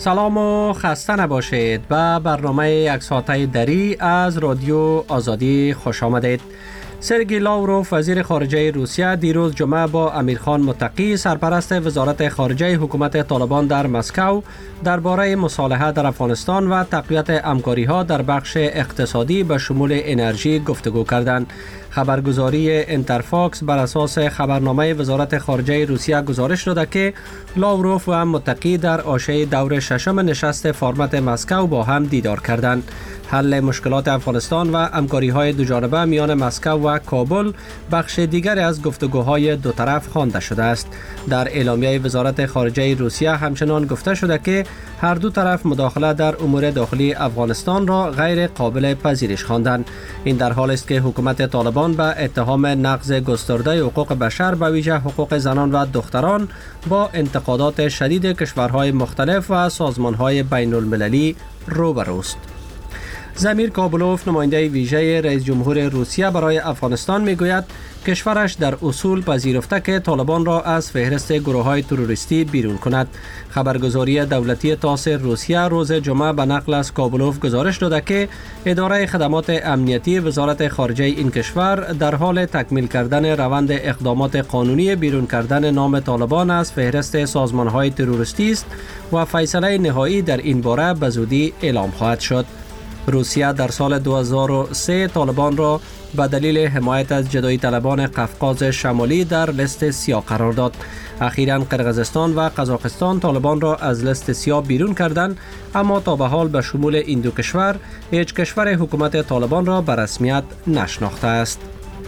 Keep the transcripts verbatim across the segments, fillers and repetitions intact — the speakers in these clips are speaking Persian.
سلام و خسته نباشید. به برنامه یک ساعته دری از رادیو آزادی خوش آمدید. سرگئی لاوروف وزیر خارجه روسیه دیروز جمعه با امیرخان متقی سرپرست وزارت خارجه حکومت طالبان در مسکو درباره مصالحه در افغانستان و تقویت همکاری‌ها در بخش اقتصادی به شمول انرژی گفتگو کردند. خبرگزاری انترفاکس بر اساس خبرنامه وزارت خارجه روسیه گزارش داده که لاوروف و متقی در عاشق دور ششم نشست فرمت مسکو با هم دیدار کردند. حل مشکلات افغانستان و همکاری‌های دوجانبه میان مسکو و کابل بخش دیگر از گفتگوهای دو طرف خوانده شده است. در اعلامیه وزارت خارجه روسیه همچنان گفته شده که هر دو طرف مداخله در امور داخلی افغانستان را غیر قابل پذیرش خواندند. این در حالی است که حکومت طالبان به اتهام نقض گسترده حقوق بشر به ویژه حقوق زنان و دختران با انتقادات شدید کشورهای مختلف و سازمانهای بین المللی روبروست. زمیر کابلوف نماینده ویژه رئیس جمهور روسیه برای افغانستان میگوید کشورش در اصول پذیرفته که طالبان را از فهرست گروه‌های تروریستی بیرون کند. خبرگزاری دولتی تاس روسیه روز جمعه به نقل از کابلوف گزارش داده که اداره خدمات امنیتی وزارت خارجه این کشور در حال تکمیل کردن روند اقدامات قانونی بیرون کردن نام طالبان از فهرست سازمان‌های تروریستی است و فیصله نهایی در این باره به زودی اعلام خواهد شد. روسیه در سال دو هزار و سه طالبان را به دلیل حمایت از جدایی طلبان قفقاز شمالی در لیست سیاه قرار داد. اخیراً قرقیزستان و قزاقستان طالبان را از لیست سیاه بیرون کردند، اما تا به حال به شمول این دو کشور هیچ کشور حکومت طالبان را به رسمیت نشناخته است.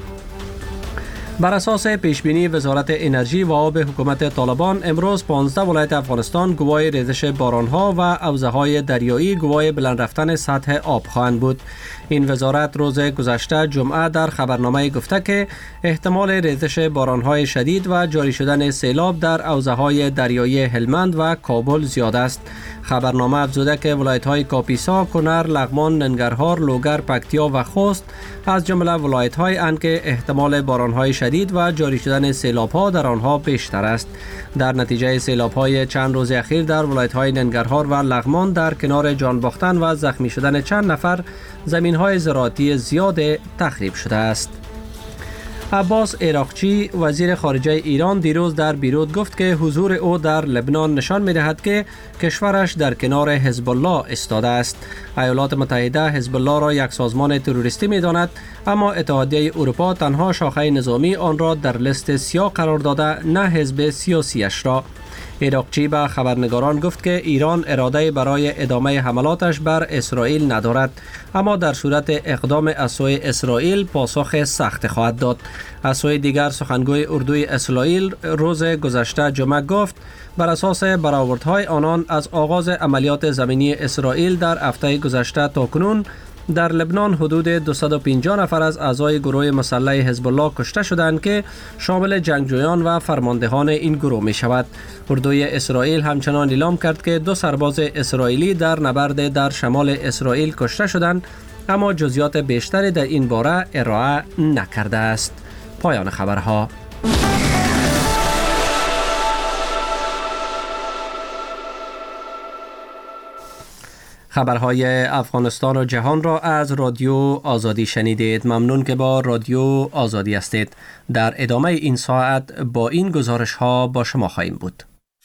بر اساس پیشبینی وزارت انرژی و آب حکومت طالبان امروز پانزده ولایت افغانستان گواه ریزش بارانها و حوضه‌های دریایی گواه بلند رفتن سطح آب خواهند بود. این وزارت روز گذشته جمعه در خبرنامه گفته که احتمال ریزش بارانهای شدید و جاری شدن سیلاب در حوضه‌های دریایی هلمند و کابل زیاد است. خبرنامه افزوده که ولایت‌های کاپیسا، کنر، لغمان، ننگرهار، لوگر، پکتیا و خوست از جمله ولایت‌های اند که احتمال بارانهای شدید و جاری شدن سیلاب‌ها در آنها بیشتر است. در نتیجه سیلاب‌های چند روز اخیر در ولایت‌های ننگرهار و لغمان در کنار جان باختن و زخمی شدن چند نفر زمین‌های زراعتی زیاد تخریب شده است. عباس عراقچی وزیر خارجه ایران دیروز در بیروت گفت که حضور او در لبنان نشان می‌دهد که کشورش در کنار حزب الله ایستاده است. ایالات متحده حزب الله را یک سازمان تروریستی می‌داند، اما اتحادیه اروپا تنها شاخه نظامی آن را در لیست سیاه قرار داده، نه حزب سیاسیش را. عراقچی به خبرنگاران گفت که ایران اراده برای ادامه حملاتش بر اسرائیل ندارد، اما در صورت اقدام از سوی اسرائیل پاسخ سخت خواهد داد. از سوی دیگر سخنگوی اردوی اسرائیل روز گذشته جمعه گفت بر اساس برآوردهای آنان از آغاز عملیات زمینی اسرائیل در هفته گذشته تا کنون در لبنان حدود دویست و پنجاه نفر از اعضای گروه مسلح حزب الله کشته شدند که شامل جنگجویان و فرماندهان این گروه می شود. اردوی اسرائیل همچنان اعلام کرد که دو سرباز اسرائیلی در نبرد در شمال اسرائیل کشته شدند، اما جزئیات بیشتری در این باره ارائه نکرده است. پایان خبرها. خبرهای افغانستان و جهان را از رادیو آزادی شنیدید. ممنون که با رادیو آزادی هستید. در ادامه این ساعت با این گزارش ها با شما خواهیم بود.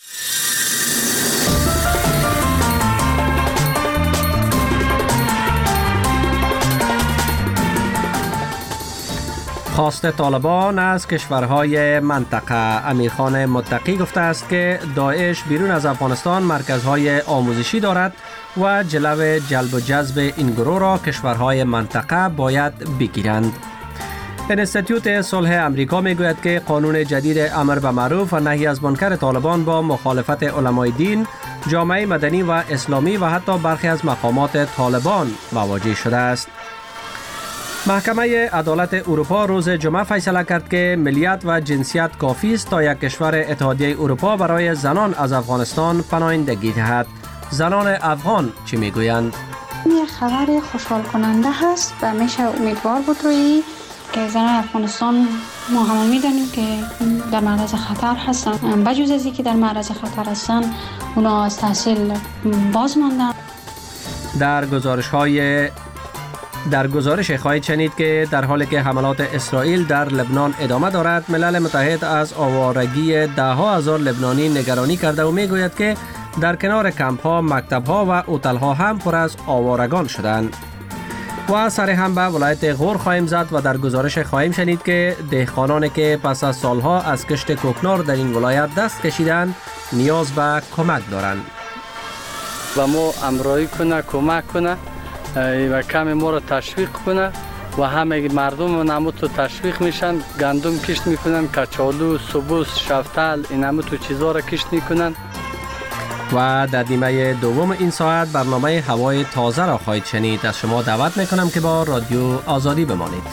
خواست طالبان از کشورهای منطقه. امیرخان متقی گفته است که داعش بیرون از افغانستان مرکزهای آموزشی دارد و جلو جلب و جذب این گروه را کشورهای منطقه باید بگیرند. انستیتوت صلح امریکا میگوید که قانون جدید امر به معروف و نهی از منکر طالبان با مخالفت علمای دین، جامعه مدنی و اسلامی و حتی برخی از مقامات طالبان مواجه شده است. محکمه عدالت اروپا روز جمعه فیصله کرد که ملیت و جنسیت کافی است تا یک کشور اتحادیه اروپا برای زنان از افغانستان پناهندگی دهد. زنان افغان چی میگویند؟ این خبر خوشحال کننده هست و میشه امیدوار بود روی که زنان افغانستان ما همه میدانیم که در معرض خطر هستن. بجز از اینکه در معرض خطر هستن، اونا از تحصیل باز ماندن. در گزارش های در گزارش خواهید شنید که در حالی که حملات اسرائیل در لبنان ادامه دارد، ملل متحد از آوارگی ده ها هزار لبنانی نگرانی کرده و میگوید که در کنار کمپ ها، مکتب ها و هتل ها هم پر از آوارگان شدند. و سر هم به ولایت غور خواهیم زد و در گزارش خواهیم شنید که دهقانانی که پس از سالها از کشت کوکنار در این ولایت دست کشیدند نیاز به کمک دارند. و ما امرایی کنه، کمک کنه و کمی ما را تشویق کنه و همه مردم نمو تو تشویق میشن، گندم کشت میکنن، کچالو، سبوس، شفتل، این همه تو چیزها را کشت میکنن. و در نیمه دوم این ساعت برنامه هوای تازه را خواهید شنید. از شما دعوت میکنم که با رادیو آزادی بمانید.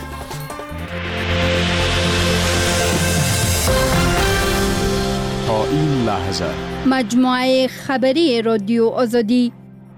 تا این لحظه مجموعه خبری رادیو آزادی.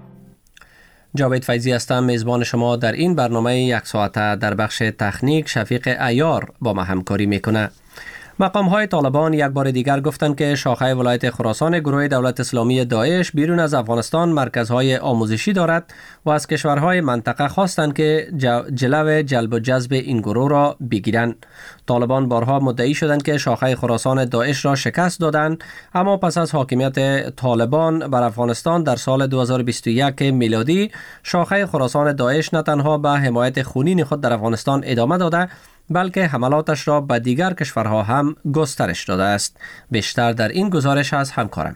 جاوید فیضی هستم، میزبان شما در این برنامه یک ساعته. در بخش تکنیک شفیق عیار با ما همکاری میکنه. مقام های طالبان یک بار دیگر گفتند که شاخه ولایت خراسان گروه دولت اسلامی داعش بیرون از افغانستان مرکزهای آموزشی دارد و از کشورهای منطقه خواستند که جلو جلب و جذب این گروه را بگیرند. طالبان بارها مدعی شدند که شاخه خراسان داعش را شکست دادند، اما پس از حاکمیت طالبان بر افغانستان در سال دو هزار و بیست و یک میلادی، شاخه خراسان داعش نه تنها به حمایت خونین خود در افغانستان ادامه داده، بلکه حملاتش را به دیگر کشورها هم گسترش داده است. بیشتر در این گزارش از همکارم.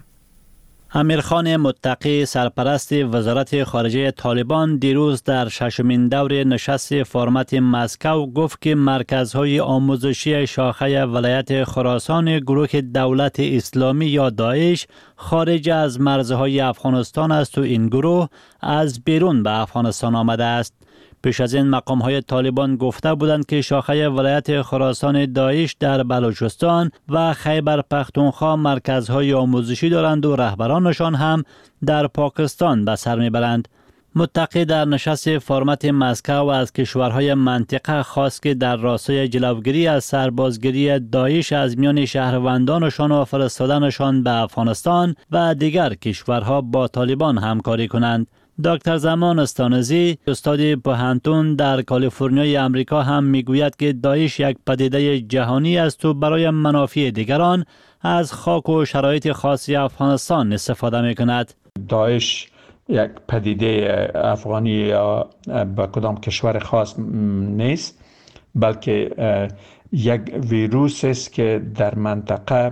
امیرخان متقی، سرپرست وزارت خارجه طالبان، دیروز در ششمین دور نشست فرمت مسکو گفت که مرکزهای آموزشی شاخه ولایت خراسان گروه دولت اسلامی یا داعش خارج از مرزهای افغانستان است و این گروه از بیرون به افغانستان آمده است. پیش از این مقام های طالبان گفته بودند که شاخه ولایت خراسان داعش در بلوچستان و خیبر پختونخوا مرکزهای آموزشی دارند و رهبرانشان هم در پاکستان به سر میبرند. متقی در نشست فرمت مسکو از کشورهای منطقه خواست که در راستای جلوگیری از سربازگیری داعش از میان شهروندانشان و فرستادنشان به افغانستان و دیگر کشورها با طالبان همکاری کنند. دکتر زمان استانزی، استاد پوهنتون در کالیفرنیا امریکا هم میگوید که داعش یک پدیده جهانی است و برای منافع دیگران از خاک و شرایط خاصی افغانستان استفاده میکند. داعش یک پدیده افغانی یا به کدام کشور خاص نیست، بلکه یک ویروس است که در منطقه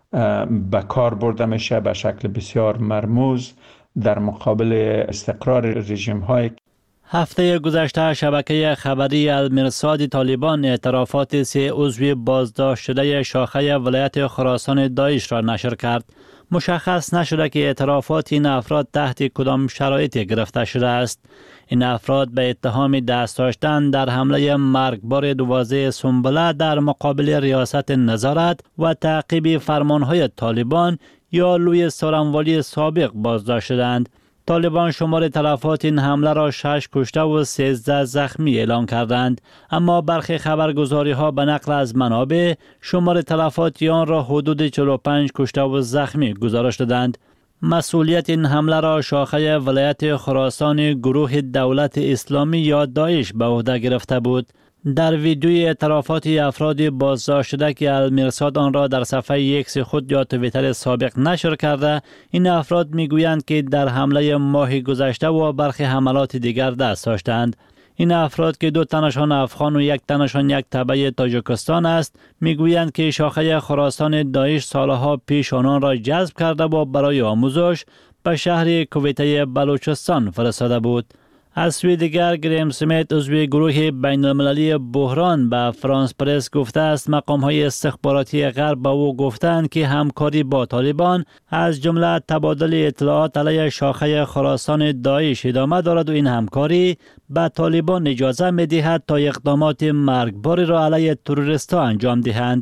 به کار برده میشه به شکل بسیار مرموز در مقابل استقرار رژیم های. هفته گذشته شبکه خبری المرصاد طالبان اعترافات سه عضو بازداشت شده شاخه ولایت خراسان داعش را نشر کرد. مشخص نشده که اعترافات این افراد تحت کدام شرایطی گرفته شده است. این افراد به اتهام دست داشتن در حمله مرگبار دوازده سنبله در مقابل ریاست نظارت و تعقیب فرمانهای طالبان یا لوی سارنوالی سابق بازداشت شدند. طالبان شمار تلفات این حمله را شش کشته و سیزده زخمی اعلام کردند، اما برخی خبرگزاری ها به نقل از منابع شمار تلفات آن را حدود چهل و پنج کشته و زخمی گزارش دادند. مسئولیت این حمله را شاخه ولایت خراسان گروه دولت اسلامی یا داعش به عهده گرفته بود. در ویدیوی اعترافات افراد بازداشت شده که المرصاد آن را در صفحه ایکس خود یا توییتر سابق نشر کرده، این افراد میگویند که در حمله ماه گذشته و برخی حملات دیگر دست داشتند. این افراد که دو تنشان افغان و یک تنشان یک تبع تاجیکستان است، میگویند که شاخه خراسان داعش سالها پیش آنان را جذب کرده و برای آموزش به شهر کویته بلوچستان فرستاده بود. از سوی دیگر گریم سمیت عضو گروه بین المللی بحران به فرانس پرس گفته است مقام های استخباراتی غرب به او گفتند که همکاری با طالبان از جمله تبادل اطلاعات علیه شاخه خراسان داعش ادامه دارد و این همکاری به طالبان اجازه می دهد تا اقدامات مرگباری را علیه تروریست‌ها انجام دهند.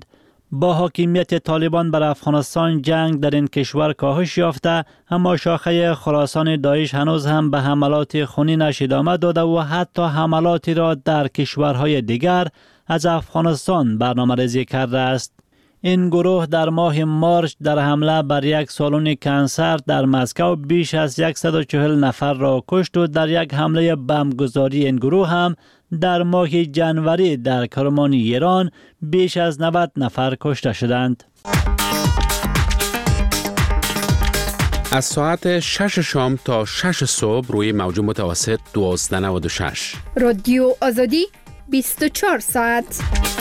با حاکمیت طالبان بر افغانستان جنگ در این کشور کاهش یافته، اما شاخه خراسان داعش هنوز هم به حملات خونینش ادامه داده و حتی حملاتی را در کشورهای دیگر از افغانستان برنامه‌ریزی کرده است. این گروه در ماه مارچ در حمله بر یک سالن کنسرت در مسکو بیش از صد و چهل نفر را کشت و در یک حمله بمبگذاری این گروه هم در ماه جنوری در کرمانی ایران بیش از نود نفر کشته شدند. از ساعت شش شام تا شش صبح روی موج متوسط دویست و نود و شش. رادیو آزادی بیست و چهار ساعت.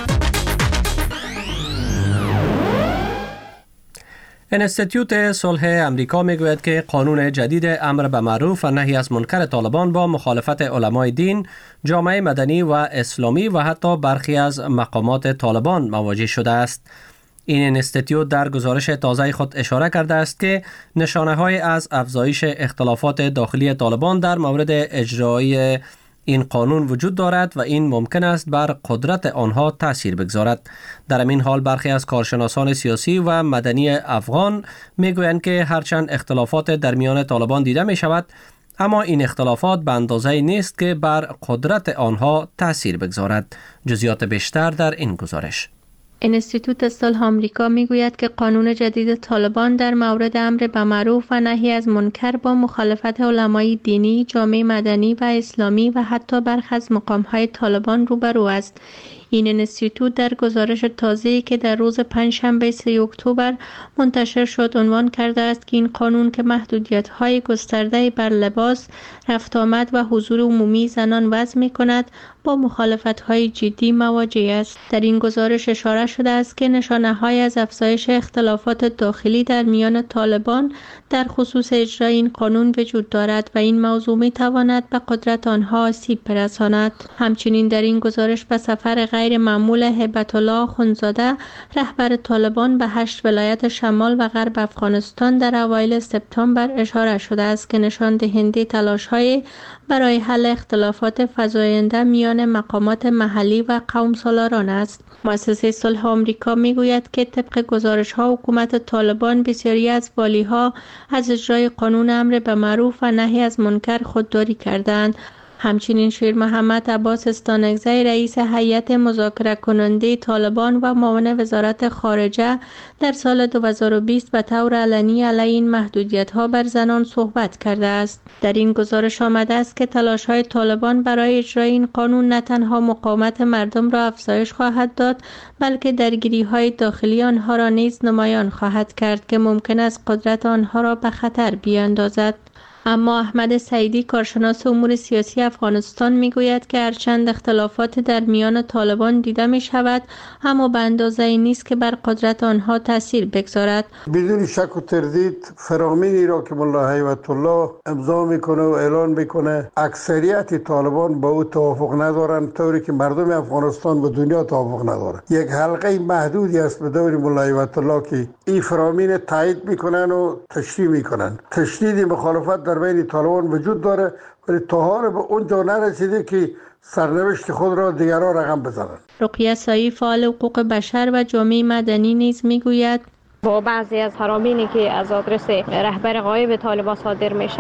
انستیتوت صلح امریکا میگوید که قانون جدید امر به معروف و نهی از منکر طالبان با مخالفت علمای دین، جامعه مدنی و اسلامی و حتی برخی از مقامات طالبان مواجه شده است. این انستیتوت در گزارش تازه خود اشاره کرده است که نشانه‌های از افزایش اختلافات داخلی طالبان در مورد اجرای این قانون وجود دارد و این ممکن است بر قدرت آنها تأثیر بگذارد. در این حال برخی از کارشناسان سیاسی و مدنی افغان میگویند که هرچند اختلافات در میان طالبان دیده می شود، اما این اختلافات به اندازه نیست که بر قدرت آنها تأثیر بگذارد. جزئیات بیشتر در این گزارش. انستیتوت صلح آمریکا میگوید که قانون جدید طالبان در مورد امر به معروف و نهی از منکر با مخالفت علمای دینی، جامعه مدنی و اسلامی و حتی برخی از مقام‌های طالبان روبرو است. این انستیتوت در گزارش تازه‌ای که در روز پنجشنبه سوم اکتبر منتشر شد عنوان کرده است که این قانون که محدودیت‌های گسترده بر لباس، رفت آمد و حضور عمومی زنان وضع می‌کند با مخالفت‌های جدی مواجه است. در این گزارش اشاره شده است که نشانه‌های از افزایش اختلافات داخلی در میان طالبان در خصوص اجرای این قانون وجود دارد و این موضوع می‌تواند به قدرت آنها آسیب برساند. همچنین در این گزارش به سفر غیر معمول هیبت الله آخونزاده رهبر طالبان به هشت ولایت شمال و غرب افغانستان در اوایل سپتامبر اشاره شده است که نشان دهنده تلاش‌های برای حل اختلافات فزاینده میان مقامات محلی و قوم سالاران است. مؤسسه صلح آمریکا میگوید که طبق گزارش‌ها حکومت طالبان بسیاری از والی‌ها از اجرای قانون امر به معروف و نهی از منکر خودداری کردند. همچنین شیر محمد عباس استانکزی رئیس هیئت مذاکره کننده طالبان و معاون وزارت خارجه در سال دو هزار و بیست به طور علنی علیه این محدودیت‌ها بر زنان صحبت کرده است. در این گزارش آمده است که تلاش‌های طالبان برای اجرای این قانون نه تنها مقاومت مردم را افزایش خواهد داد، بلکه درگیری‌های داخلی آنها را نیز نمایان خواهد کرد که ممکن است قدرت آنها را به خطر بیاندازد. اما احمد سعیدی کارشناس امور سیاسی افغانستان میگوید که هرچند اختلافات در میان طالبان دیده می شود، اما به اندازه‌ای نیست که بر قدرت آنها تاثیر بگذارد. بدون شک و تردید فرامینی را که ملا هیبت الله امضا میکنه و اعلان میکنه اکثریت طالبان با او توافق ندارند، طوری که مردم افغانستان و دنیا توافق ندارند. یک حلقه محدودی است به دور ملا هیبت الله که این فرامین تایید میکنن و تشریح میکنن. تشدید مخالفت در بین طالبان وجود داره، ولی تا حالا به اونجا نرسیده که سرنوشت خود را دیگران رقم بزنند. رقیه سایی فعال حقوق بشر و جامعه مدنی نیز میگوید با بعضی از حرامینی که از آدرس رهبر غایب طالبان صادر میشه،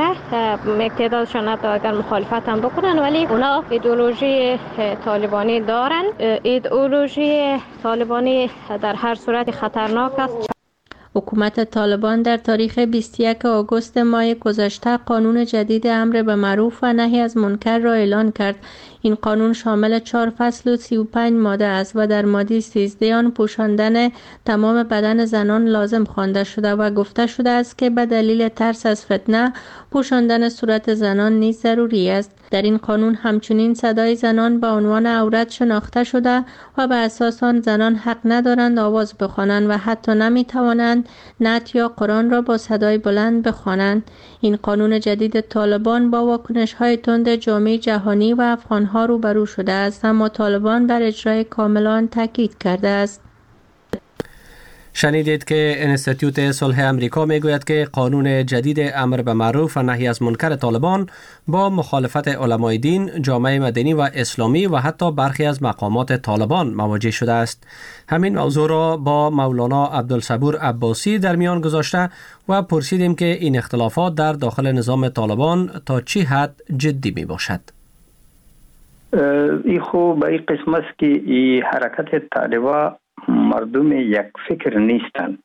تعدادشان حتی اگر مخالفت هم بکنن ولی اونا ایدئولوژی طالبانی دارن. ایدئولوژی طالبانی در هر صورت خطرناک است. حکومت طالبان در تاریخ بیست و یکم آگوست ماه گذشته قانون جدید امر به معروف و نهی از منکر را اعلان کرد. این قانون شامل چهار فصل و سی و پنج ماده است و در ماده سیزده آن پوشاندن تمام بدن زنان لازم خوانده شده و گفته شده است که به دلیل ترس از فتنه پوشاندن صورت زنان نیز ضروری است. در این قانون همچنین صدای زنان به عنوان عورت شناخته شده و به اساس آن زنان حق ندارند آواز بخوانند و حتی نمیتوانند نعت یا قرآن را با صدای بلند بخوانند. این قانون جدید طالبان با واکنش‌های تند جامعه جهانی و افغان‌ها روبرو شده است، اما طالبان بر اجرای کامل آن تاکید کرده است. شنیدید که انستیتوت صلح امریکا میگوید که قانون جدید امر به معروف و نهی از منکر طالبان با مخالفت علمای دین، جامعه مدنی و اسلامی و حتی برخی از مقامات طالبان مواجه شده است. همین موضوع را با مولانا عبدالصبور عباسی در میان گذاشته و پرسیدیم که این اختلافات در داخل نظام طالبان تا چی حد جدی می باشد. ای خوب به این قسم است که این حرکت طالبان مردم یک فکر نیستند.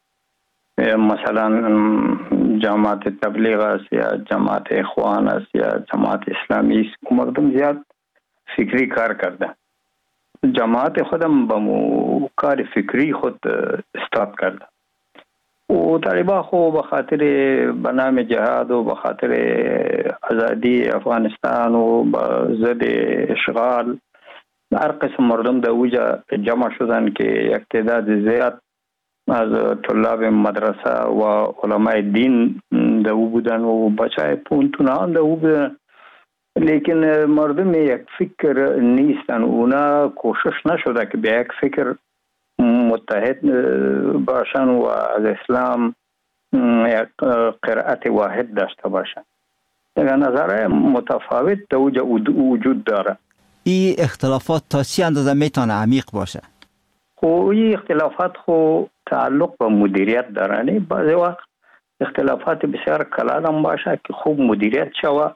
مثلا جماعت تبلیغ است یا جماعت اخوان است یا جماعت اسلامی است، مردم زیاد فکری کار کرده. جماعت خودم با کار فکری خود استاد کرده و طالبان خو به خاطر به نام جهاد و به خاطر آزادی افغانستان و به ضد اشغال هر قسم مردم در اوجا جمع شدن که یک تعداد زیاد از طلاب مدرسه و علماء دین در او بودن و بچه پونتونان در او بودن، لیکن مردم یک فکر نیستن. اونا کوشش نشده که به یک فکر متحد باشن و از اسلام یک قرائت واحد داشته باشن. در نظر متفاوت در اوجا وجود داره. این اختلافات تا چی اندازه میتونه عمیق باشه؟ خو این اختلافات خو تعلق به مدیریت دارن. بعضی وقت اختلافات بسیار کلان هم باشه که خوب مدیریت شوه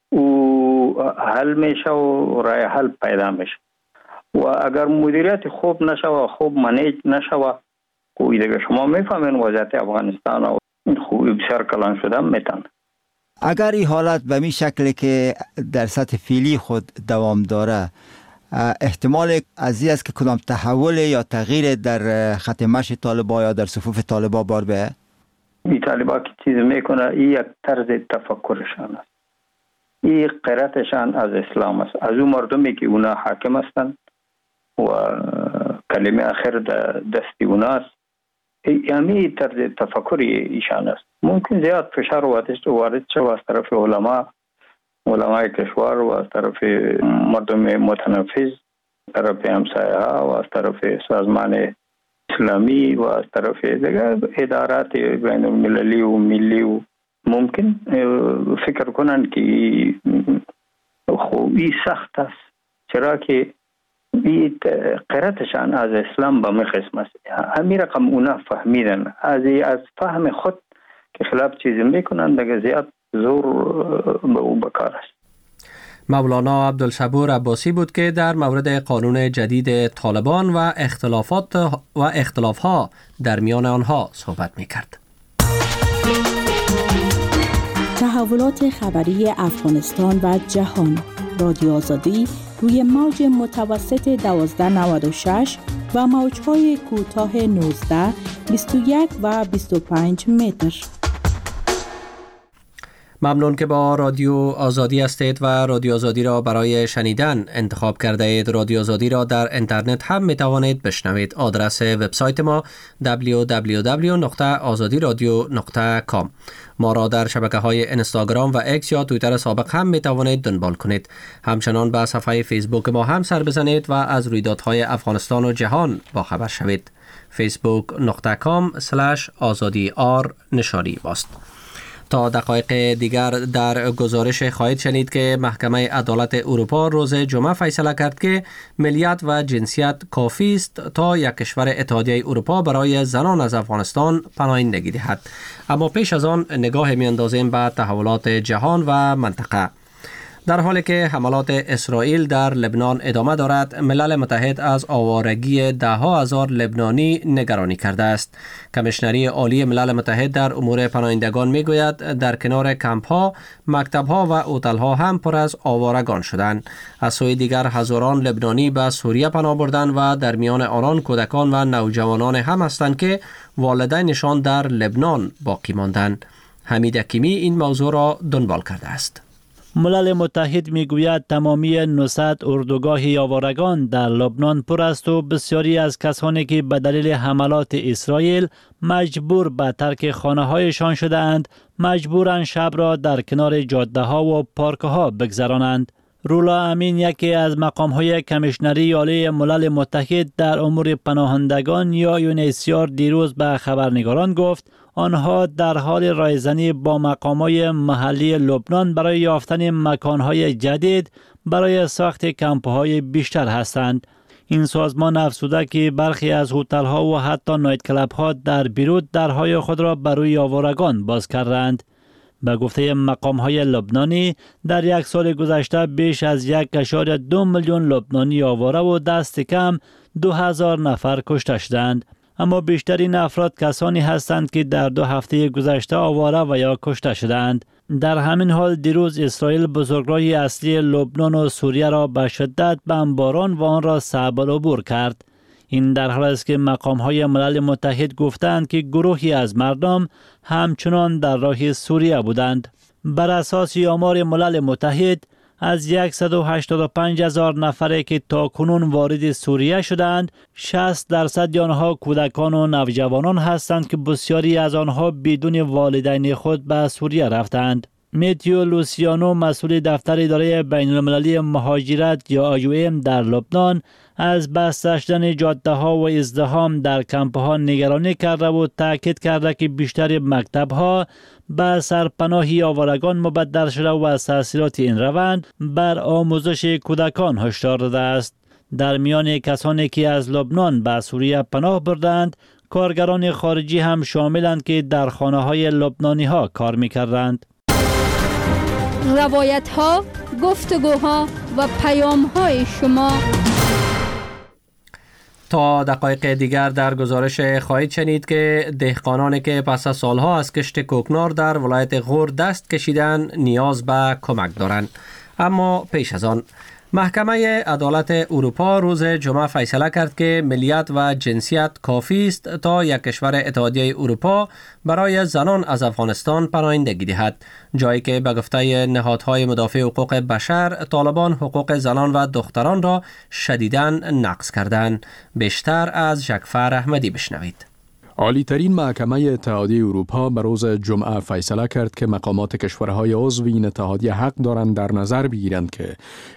و حل میشه و رای حل پیدا میشه و اگر مدیریت خوب نشوه، خوب منیج نشوه، کوی دیگه شما میفهمین وضعیت افغانستان و خوب بسیار کلان شده میتونه. اگر این حالت به می شکلی که در سطح فعلی خود دوام داره، احتمال از این است که کدام تحول یا تغییر در خط مشی طالبان یا در صفوف طالبان بار به؟ این طالبان که چیز میکنه این یک طرز تفکرشان است. این قرائتشان از اسلام است. از اون مردمی که اونا حاکم هستند و کلمه آخر دستی اونا است، یعنی طرز تفکری ایشان است. ممکن زیاد فشار وارد شد از طرف علما علمای کشور و از طرف مردم متنفذ، طرف همسایه ها و از طرف سازمان اسلامی و از طرف دیگر ادارات بین المللی و ملی و ممکن فکر کنند که خوبی سخت است، چرا که این قرائتشان از اسلام به می قسم است. همین رقم اونا فهمیدن، از از فهم خود که خلاف چیزی میکنن دیگه زیاد زور به او بکار است. مولانا عبدالصبور عباسی بود که در مورد قانون جدید طالبان و اختلافات و اختلافها در میان آنها صحبت میکرد. تحولات خبری افغانستان و جهان، رادیو آزادی روی موج متوسط دوازده نود و شش و موج‌های کوتاه نوزده، بیست و یک و بیست و پنج متر. ممنون که با رادیو آزادی هستید و رادیو آزادی را برای شنیدن انتخاب کرده اید. رادیو آزادی را در اینترنت هم می توانید بشنوید. آدرس وبسایت ما دبلیو دبلیو دبلیو دات آزادی رادیو دات کام. ما را در شبکه‌های اینستاگرام و اکس یا توییتر سابق هم می توانید دنبال کنید. همچنان به صفحه فیسبوک ما هم سر بزنید و از رویدادهای افغانستان و جهان با خبر شوید. فیسبوک دات کام اسلش آزادی آر نشانی باست. تا دقایق دیگر در گزارش خواهید شنید که محکمه عدالت اروپا روز جمعه فیصله کرد که ملیت و جنسیت کافی است تا یک کشور اتحادیه اروپا برای زنان از افغانستان پناهندگی دهد. اما پیش از آن نگاه میاندازیم به تحولات جهان و منطقه. در حالی که حملات اسرائیل در لبنان ادامه دارد، ملل متحد از آوارگی ده ها هزار لبنانی نگرانی کرده است. کمیشنری عالی ملل متحد در امور پناهندگان میگوید در کنار کمپ ها، مکتب ها و هتل ها هم پر از آوارگان شدند. از سوی دیگر هزاران لبنانی به سوریه پناه بردند و در میان آنان کودکان و نوجوانان هم هستند که والدینشان در لبنان باقی ماندند. حمید حکیمی این موضوع را دنبال کرده است. ملل متحد میگوید تمامی نهصد اردوگاه آوارگان در لبنان پر است و بسیاری از کسانی که به دلیل حملات اسرائیل مجبور به ترک خانه هایشان شده اند، مجبورند شب را در کنار جاده ها و پارک ها بگذرانند. رولا امین، یکی از مقام‌های کمیشنری عالی ملل متحد در امور پناهندگان یا یونیسیار، دیروز به خبرنگاران گفت آنها در حال رایزنی با مقام‌های محلی لبنان برای یافتن مکان‌های جدید برای ساخت کمپ‌های بیشتر هستند. این سازمان افزوده که برخی از هتل‌ها و حتی نایت کلاب‌ها در بیروت درهای خود را برای آوارگان باز کردند. به گفته مقام‌های لبنانی، در یک سال گذشته بیش از یک اشاره دو میلیون لبنانی آواره و دست کم دو هزار نفر کشته شدند. اما بیشترین افراد کسانی هستند که در دو هفته گذشته آواره و یا کشته شدند. در همین حال دیروز اسرائیل بزرگراه اصلی لبنان و سوریه را به شدت بمباران و آن را صعب العبور کرد. این در حالی است که مقام‌های ملل متحد گفتند که گروهی از مردم همچنان در راه سوریه بودند. بر اساس آمار ملل متحد، از صد و هشتاد و پنج هزار نفری که تاکنون وارد سوریه شدند، شصت درصد آنها کودکان و نوجوانان هستند که بسیاری از آنها بدون والدین خود به سوریه رفتند. میتیو لوسیانو، مسئول دفتر اداره بین المللی مهاجرت یا آی او ام در لبنان، از بسته شدن جاده ها و ازدحام در کمپ ها نگرانی کرده و تاکید کرده که بیشتر مکتب ها به سرپناهی آوارگان مبدل شده و از تاثیرات این روند بر آموزش کودکان هشدار داده است. در میان کسانی که از لبنان به سوریه پناه بردند، کارگران خارجی هم شاملند که در خانه های لبنانی ها کار می‌کردند. روایت ها، گفتگوها و پیام های شما. تا دقایق دیگر در گزارش خواهید شنید که دهقانانی که پس از سالها از کشت کوکنار در ولایت غور دست کشیدن نیاز به کمک دارند. اما پیش از آن، محکمه عدالت اروپا روز جمعه فیصله کرد که ملیت و جنسیت کافی است تا یک کشور اتحادیه اروپا برای زنان از افغانستان پناهندگی دهد، جایی که به گفته نهادهای مدافع حقوق بشر، طالبان حقوق زنان و دختران را شدیداً نقض کردند. بیشتر از جعفر احمدی بشنوید. عالی ترین محکمه اتحادیه اروپا به روز جمعه فیصله کرد که مقامات کشورهای عضو این اتحادیه حق دارند در نظر بگیرند که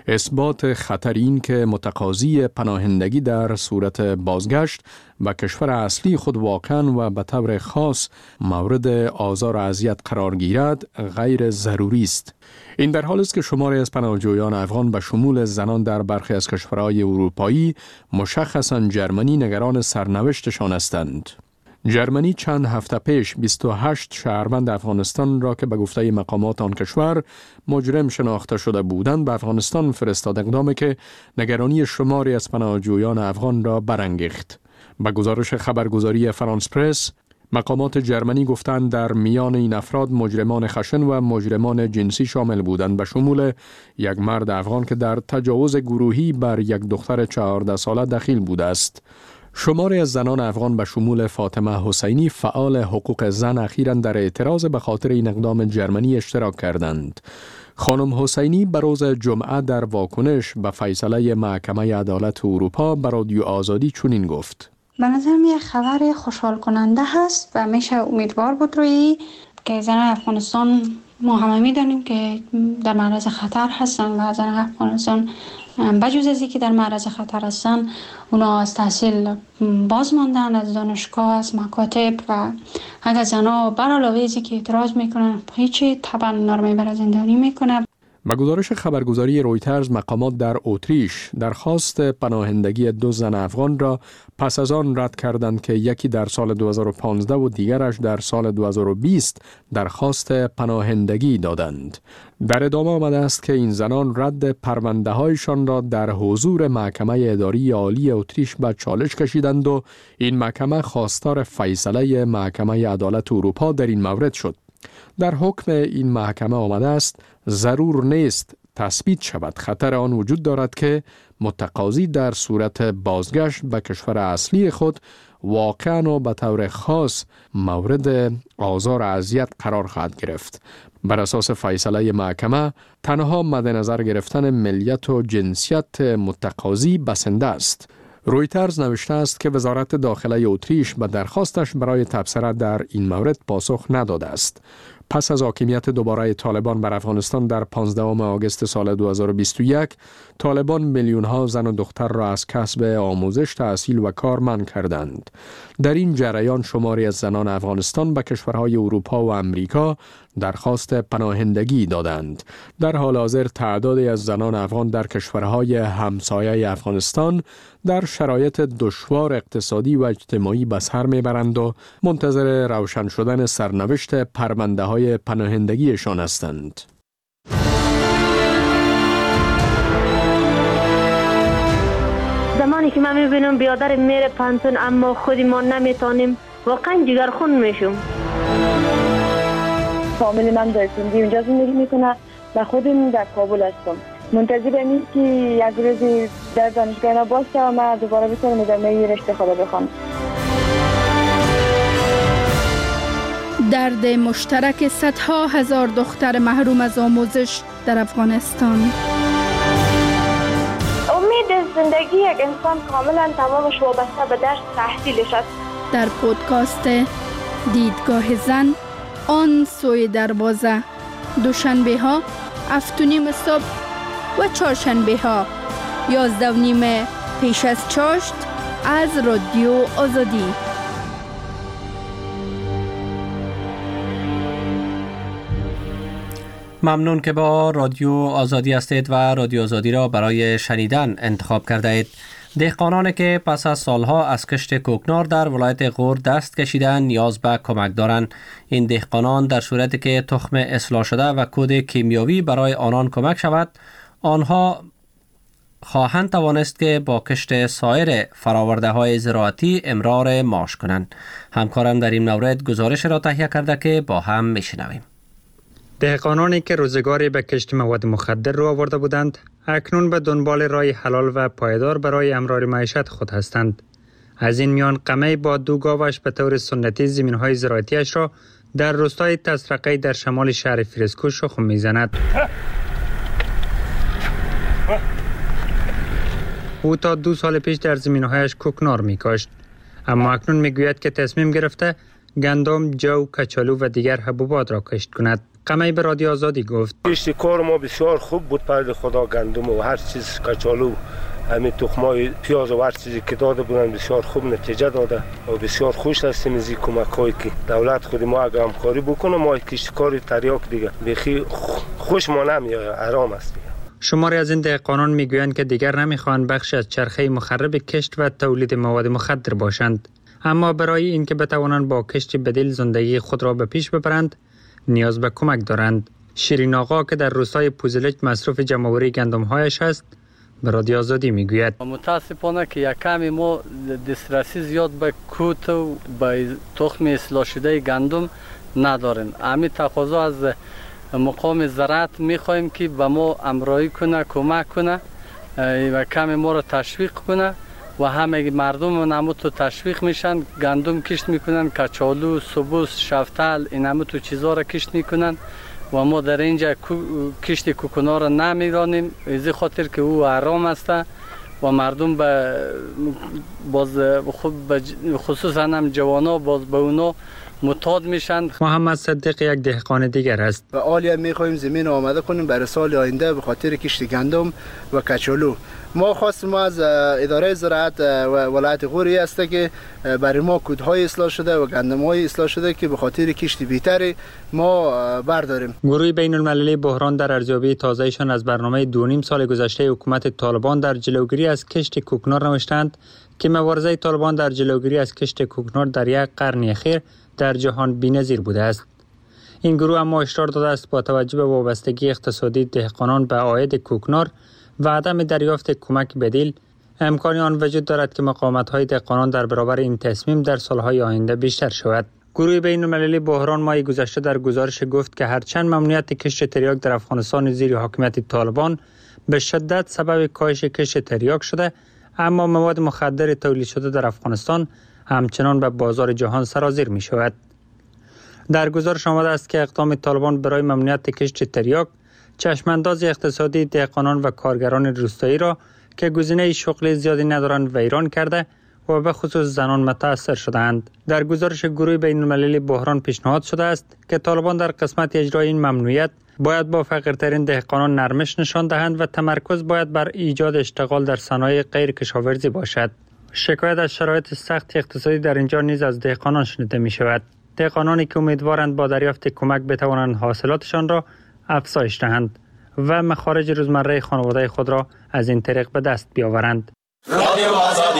اثبات خطر این که متقاضی پناهندگی در صورت بازگشت به کشور اصلی خود واقعا و به طور خاص مورد آزار و اذیت قرار گیرد غیر ضروری است. این در حالی است که شماری از پناهجویان افغان به شمول زنان در برخی از کشورهای اروپایی، مشخصاً جرمنی، نگران سرنوشتشان هستند. جرمنی چند هفته پیش بیست و هشت شهروند افغانستان را که به گفته مقامات آن کشور مجرم شناخته شده بودند به افغانستان فرستاد، اقدامی که نگرانی شماری از پناهجویان افغان را برانگیخت. به گزارش خبرگزاری فرانس پرس، مقامات جرمنی گفتند در میان این افراد مجرمان خشن و مجرمان جنسی شامل بودند، به شمول یک مرد افغان که در تجاوز گروهی بر یک دختر چهارده ساله دخیل بوده است. شماری از زنان افغان به شمول فاطمه حسینی، فعال حقوق زن، اخیراً در اعتراض به خاطر این اقدام جرمنی اشتراک کردند. خانم حسینی به روز جمعه در واکنش به فیصله محکمه عدالت اروپا به رادیو آزادی چنین گفت: به نظر می خبر خوشحال کننده هست و میشه امیدوار بود روی که زنان افغانستان، ما همه میدانیم که در معرض خطر هستن و زنان افغانستان بجز از اینکه در معرض خطر هستن، اونا از تحصیل باز ماندن، از دانشگاه، از مکاتب، و اگر زنها بر علاوه از اینکه اعتراض میکنن هیچی، طبعا نرمی بر زندانی میکنه. به گزارش خبرگزاری رویترز، مقامات در اتریش درخواست پناهندگی دو زن افغان را پس از آن رد کردند که یکی در سال دو هزار و پانزده و دیگرش در سال دو هزار و بیست درخواست پناهندگی دادند. در ادامه آمده است که این زنان رد پرونده هایشان را در حضور محکمه اداری عالی اتریش به چالش کشیدند و این محکمه خواستار فیصله محکمه عدالت اروپا در این مورد شد. در حکم این محکمه آمده است ضرور نیست تثبیت شود خطر آن وجود دارد که متقاضی در صورت بازگشت به کشور اصلی خود واقعاً و به طور خاص مورد آزار و اذیت قرار خواهد گرفت. بر اساس فیصله محکمه تنها مد نظر گرفتن ملیت و جنسیت متقاضی بسنده است. رویترز نوشته است که وزارت داخله اتریش به درخواستش برای تبصره در این مورد پاسخ نداده است. پس از حاکمیت دوباره طالبان بر افغانستان در پانزدهم آگوست سال دو هزار و بیست و یک، طالبان میلیون ها زن و دختر را از کسب آموزش، تحصیل و کار منع کردند. در این جریان شماری از زنان افغانستان به کشورهای اروپا و امریکا درخواست پناهندگی دادند. در حال حاضر تعدادی از زنان افغان در کشورهای همسایه افغانستان در شرایط دشوار اقتصادی و اجتماعی به سر میبرند و منتظر روشن شدن سرنوشت پرونده های پناهندگیشان هستند. زمانی که من میبینم بیادر میره پانتون اما خودی ما نمیتونیم، واقعا جگرخون میشم. فامیل من در سندی اونجا زندگی میکنه و خودم در کابل هستم. منتظر امید که یک روزی در دانشگاه باشه و من دوباره بتونم ادامه رشته خود بخوام. درد مشترک صدها هزار دختر محروم از آموزش در افغانستان. امید زندگی یک انسان کاملا تمامش وابسته به درس تحصیلش است. در پودکاست دیدگاه زن، آن سوی دروازه، دوشنبه ها هفت و نیم صبح و چهارشنبه ها یازده و نیم پیش از چاشت از رادیو آزادی. ممنون که با رادیو آزادی هستید و رادیو آزادی را برای شنیدن انتخاب کرده اید. دهقانانی که پس از سالها از کشت کوکنار در ولایت غور دست کشیدن نیاز به کمک دارند. این دهقانان در صورتی که تخم اصلاح شده و کود کیمیاوی برای آنان کمک شود، آنها خواهند توانست که با کشت سایر فراورده های زراعتی امرار معاش کنند. همکارم در این مورد گزارش را تهیه کرده که با هم میشنویم. دهقانانی که روزگاری به کشت مواد مخدر رو آورده بودند، اکنون به دنبال راه حلال و پایدار برای امرار معیشت خود هستند. از این میان قمه با دو گاوش به طور سنتی زمین‌های زراعتیش را در روستای تسرقه در شمال شهر فیروزکوه شخم می‌زند. او تا دو سال پیش در زمین‌هایش کوکنار می‌کاشت، اما اکنون می‌گوید که تصمیم گرفته گندم، جو، کچالو و دیگر حبوبات را کشت کند. قمه به رادیو آزادی گفت کشت کار ما بسیار خوب بود، پر خدا گندم و هر چیز، کچالو، همین تخمای پیاز و هر چیزی که داده بودن بسیار خوب نتیجه داده و بسیار خوش هستیم از این کمک‌هایی که دولت خود ما اگه همکاری بکنه ما کشت کاری تریاک دیگه بخی خوش ما نمیاد، آرام است. شماری از این دهقانان میگویند که دیگر نمیخواهند بخش از چرخه مخرب کشت و تولید مواد مخدر باشند، اما برای اینکه بتوانند با کشت بدیل زندگی خود را به پیش ببرند نیاز به کمک دارند. شیرین آقا که در روستای پوزلج مصروف جمع‌آوری گندم‌هایش است به رادیو آزادی میگوید متاسفانه که یک کمی ما دسترسی زیاد به کوت و به تخم اصلاح شده گندم نداریم. همین تقاضا از مقام زراعت میخواهیم که به ما همراهی کنه، کمک کنه و کمی ما را تشویق کنه و همه مردم نمو تو تشویق میشن، گندم کشت میکنن، کچالو، سبوس، شفتل، این همه تو چیزا را کشت میکنن و ما در اینجا کشت کوکنار را نمیرانیم، از خاطر که او آرام است و مردم به باز خصوصا هم جوانا باز به اونا معتاد میشن. محمد صدیق یک دهقان دیگر است. و عالی میخوایم زمین آماده کنیم برای سال آینده به خاطر کشت گندم و کچالو. ما خواست ما از اداره زراعت و ولایت غوری است که برای ما کودهای اصلاح شده و گندم‌های اصلاح شده که به خاطر کشت بی‌تر ما برداریم. گروه بین المللی بحران در ارزیابی تازه‌شان از برنامه دو نیم سال گذشته حکومت طالبان در جلوگیری از کشت کوکنار نوشتند که مبارزه طالبان در جلوگیری از کشت کوکنار در یک قرن اخیر در جهان بی‌نظیر بوده است. این گروه اما هشدار داده است با توجه به وابستگی اقتصادی دهقانان به عاید کوکنار و عدم دریافت کمک بدیل، امکانی آن وجود دارد که مقاومت‌های دهقانان در برابر این تصمیم در سالهای آینده بیشتر شود. گروه بین المللی بحران ماه گذشته در گزارش گفت که هرچند ممنوعیت کشت تریاک در افغانستان زیر حاکمیت طالبان به شدت سبب کاهش کشت تریاک شده، اما مواد مخدر تولید شده در افغانستان همچنان به بازار جهان سرازیر می شود. در گزارش آمده است که اقدام طالبان برای ممنوعیت کشت تریاک چشمانداز اقتصادی دهقانان و کارگران روستایی را که گزینه شغل زیادی ندارند ویران کرده و به خصوص زنان متاثر شدند. در گزارش گروه بین المللی بحران پیشنهاد شده است که طالبان در قسمت اجرای این ممنوعیت باید با فقیرترین دهقانان نرمش نشان دهند و تمرکز باید بر ایجاد اشتغال در صنایع غیر کشاورزی باشد. شکایت از شرایط سخت اقتصادی در اینجا نیز از دهقانان شنیده می شود. دهقانانی که امیدوارند با دریافت کمک بتوانند حاصلاتشان را افزایش دهند و مخارج روزمره خانواده خود را از این طریق به دست بیاورند. رادیو آزادی.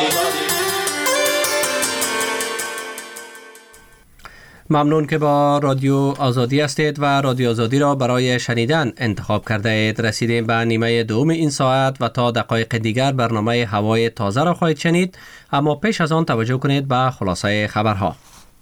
ممنون که با رادیو آزادی هستید و رادیو آزادی را برای شنیدن انتخاب کرده اید. رسیدیم به نیمه دوم این ساعت و تا دقایق دیگر برنامه هوای تازه را خواهید شنید، اما پیش از آن توجه کنید به خلاصه خبرها.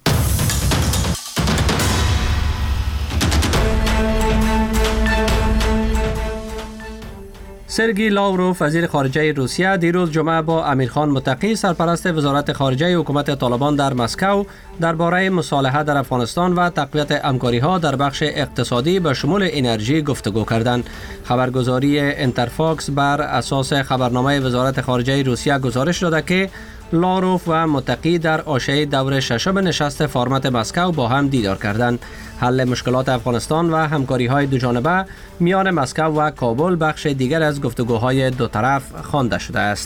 سرگی لاوروف وزیر خارجه روسیه دیروز جمعه با امیرخان متقی سرپرست وزارت خارجه حکومت طالبان در مسکو درباره مصالحه در افغانستان و تقویت همکاری‌ها در بخش اقتصادی به شمول انرژی گفتگو کردند. خبرگزاری انترفاکس بر اساس خبرنامه وزارت خارجه روسیه گزارش داده که لاوروف و متقی در عاشق دور ششم نشست فرمت مسکو با هم دیدار کردند. حل مشکلات افغانستان و همکاری‌های دوجانبه میان مسکو و کابل بخش دیگر از گفتگوهای دو طرف خوانده شده است.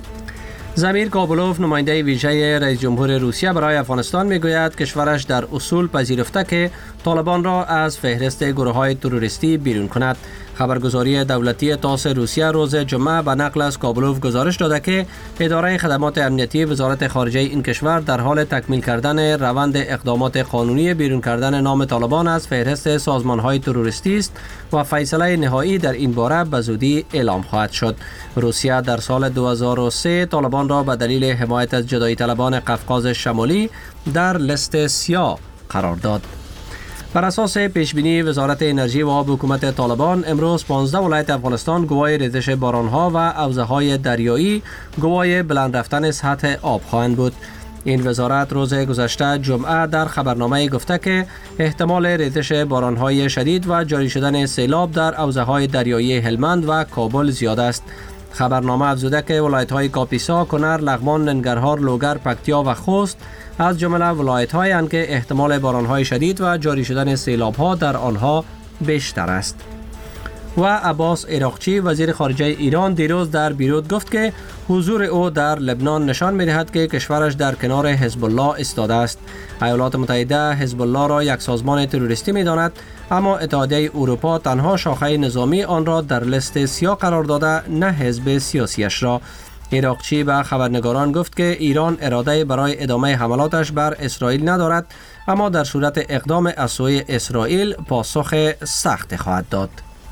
زمیر کابلوف نماینده ویژه رئیس جمهور روسیه برای افغانستان میگوید کشورش در اصول پذیرفته که طالبان را از فهرست گروه‌های تروریستی بیرون کند. خبرگزاری دولتی تاس روسیه روز جمعه به نقل از کابلوف گزارش داده که اداره خدمات امنیتی وزارت خارجه این کشور در حال تکمیل کردن روند اقدامات قانونی بیرون کردن نام طالبان از فهرست سازمان‌های تروریستی است و فیصله نهایی در این باره به زودی اعلام خواهد شد. روسیه در سال دو هزار و سه طالبان را به دلیل حمایت از جدایی طلبان قفقاز شمالی در لست سیاه قرار داد. بر اساس پیشبینی وزارت انرژی و آب حکومت طالبان امروز پانزده ولایت افغانستان گواه ریزش بارانها و حوضه‌های دریایی گواه بلند رفتن سطح آب خواهند بود. این وزارت روز گذشته جمعه در خبرنامه گفته که احتمال ریزش بارانهای شدید و جاری شدن سیلاب در حوضه‌های دریایی هلمند و کابل زیاد است. خبرنامه افزوده که ولایت‌های کاپیسا، کنر، لغمان، ننگرهار، لوگر، پکتیا و خوست از جمله ولایت‌هایی اند که احتمال باران‌های شدید و جاری شدن سیلاب‌ها در آنها بیشتر است. و عباس عراقچی وزیر خارجه ایران دیروز در بیروت گفت که حضور او در لبنان نشان می‌دهد که کشورش در کنار حزب الله ایستاده است. ایالات متحده حزب الله را یک سازمان تروریستی می‌داند، اما اتحادیه اروپا تنها شاخه نظامی آن را در لیست سیاه قرار داده، نه حزب سیاسیش را. عراقچی به خبرنگاران گفت که ایران اراده برای ادامه حملاتش بر اسرائیل ندارد، اما در صورت اقدام از سوی اسرائیل پاسخ سخت خواهد داد.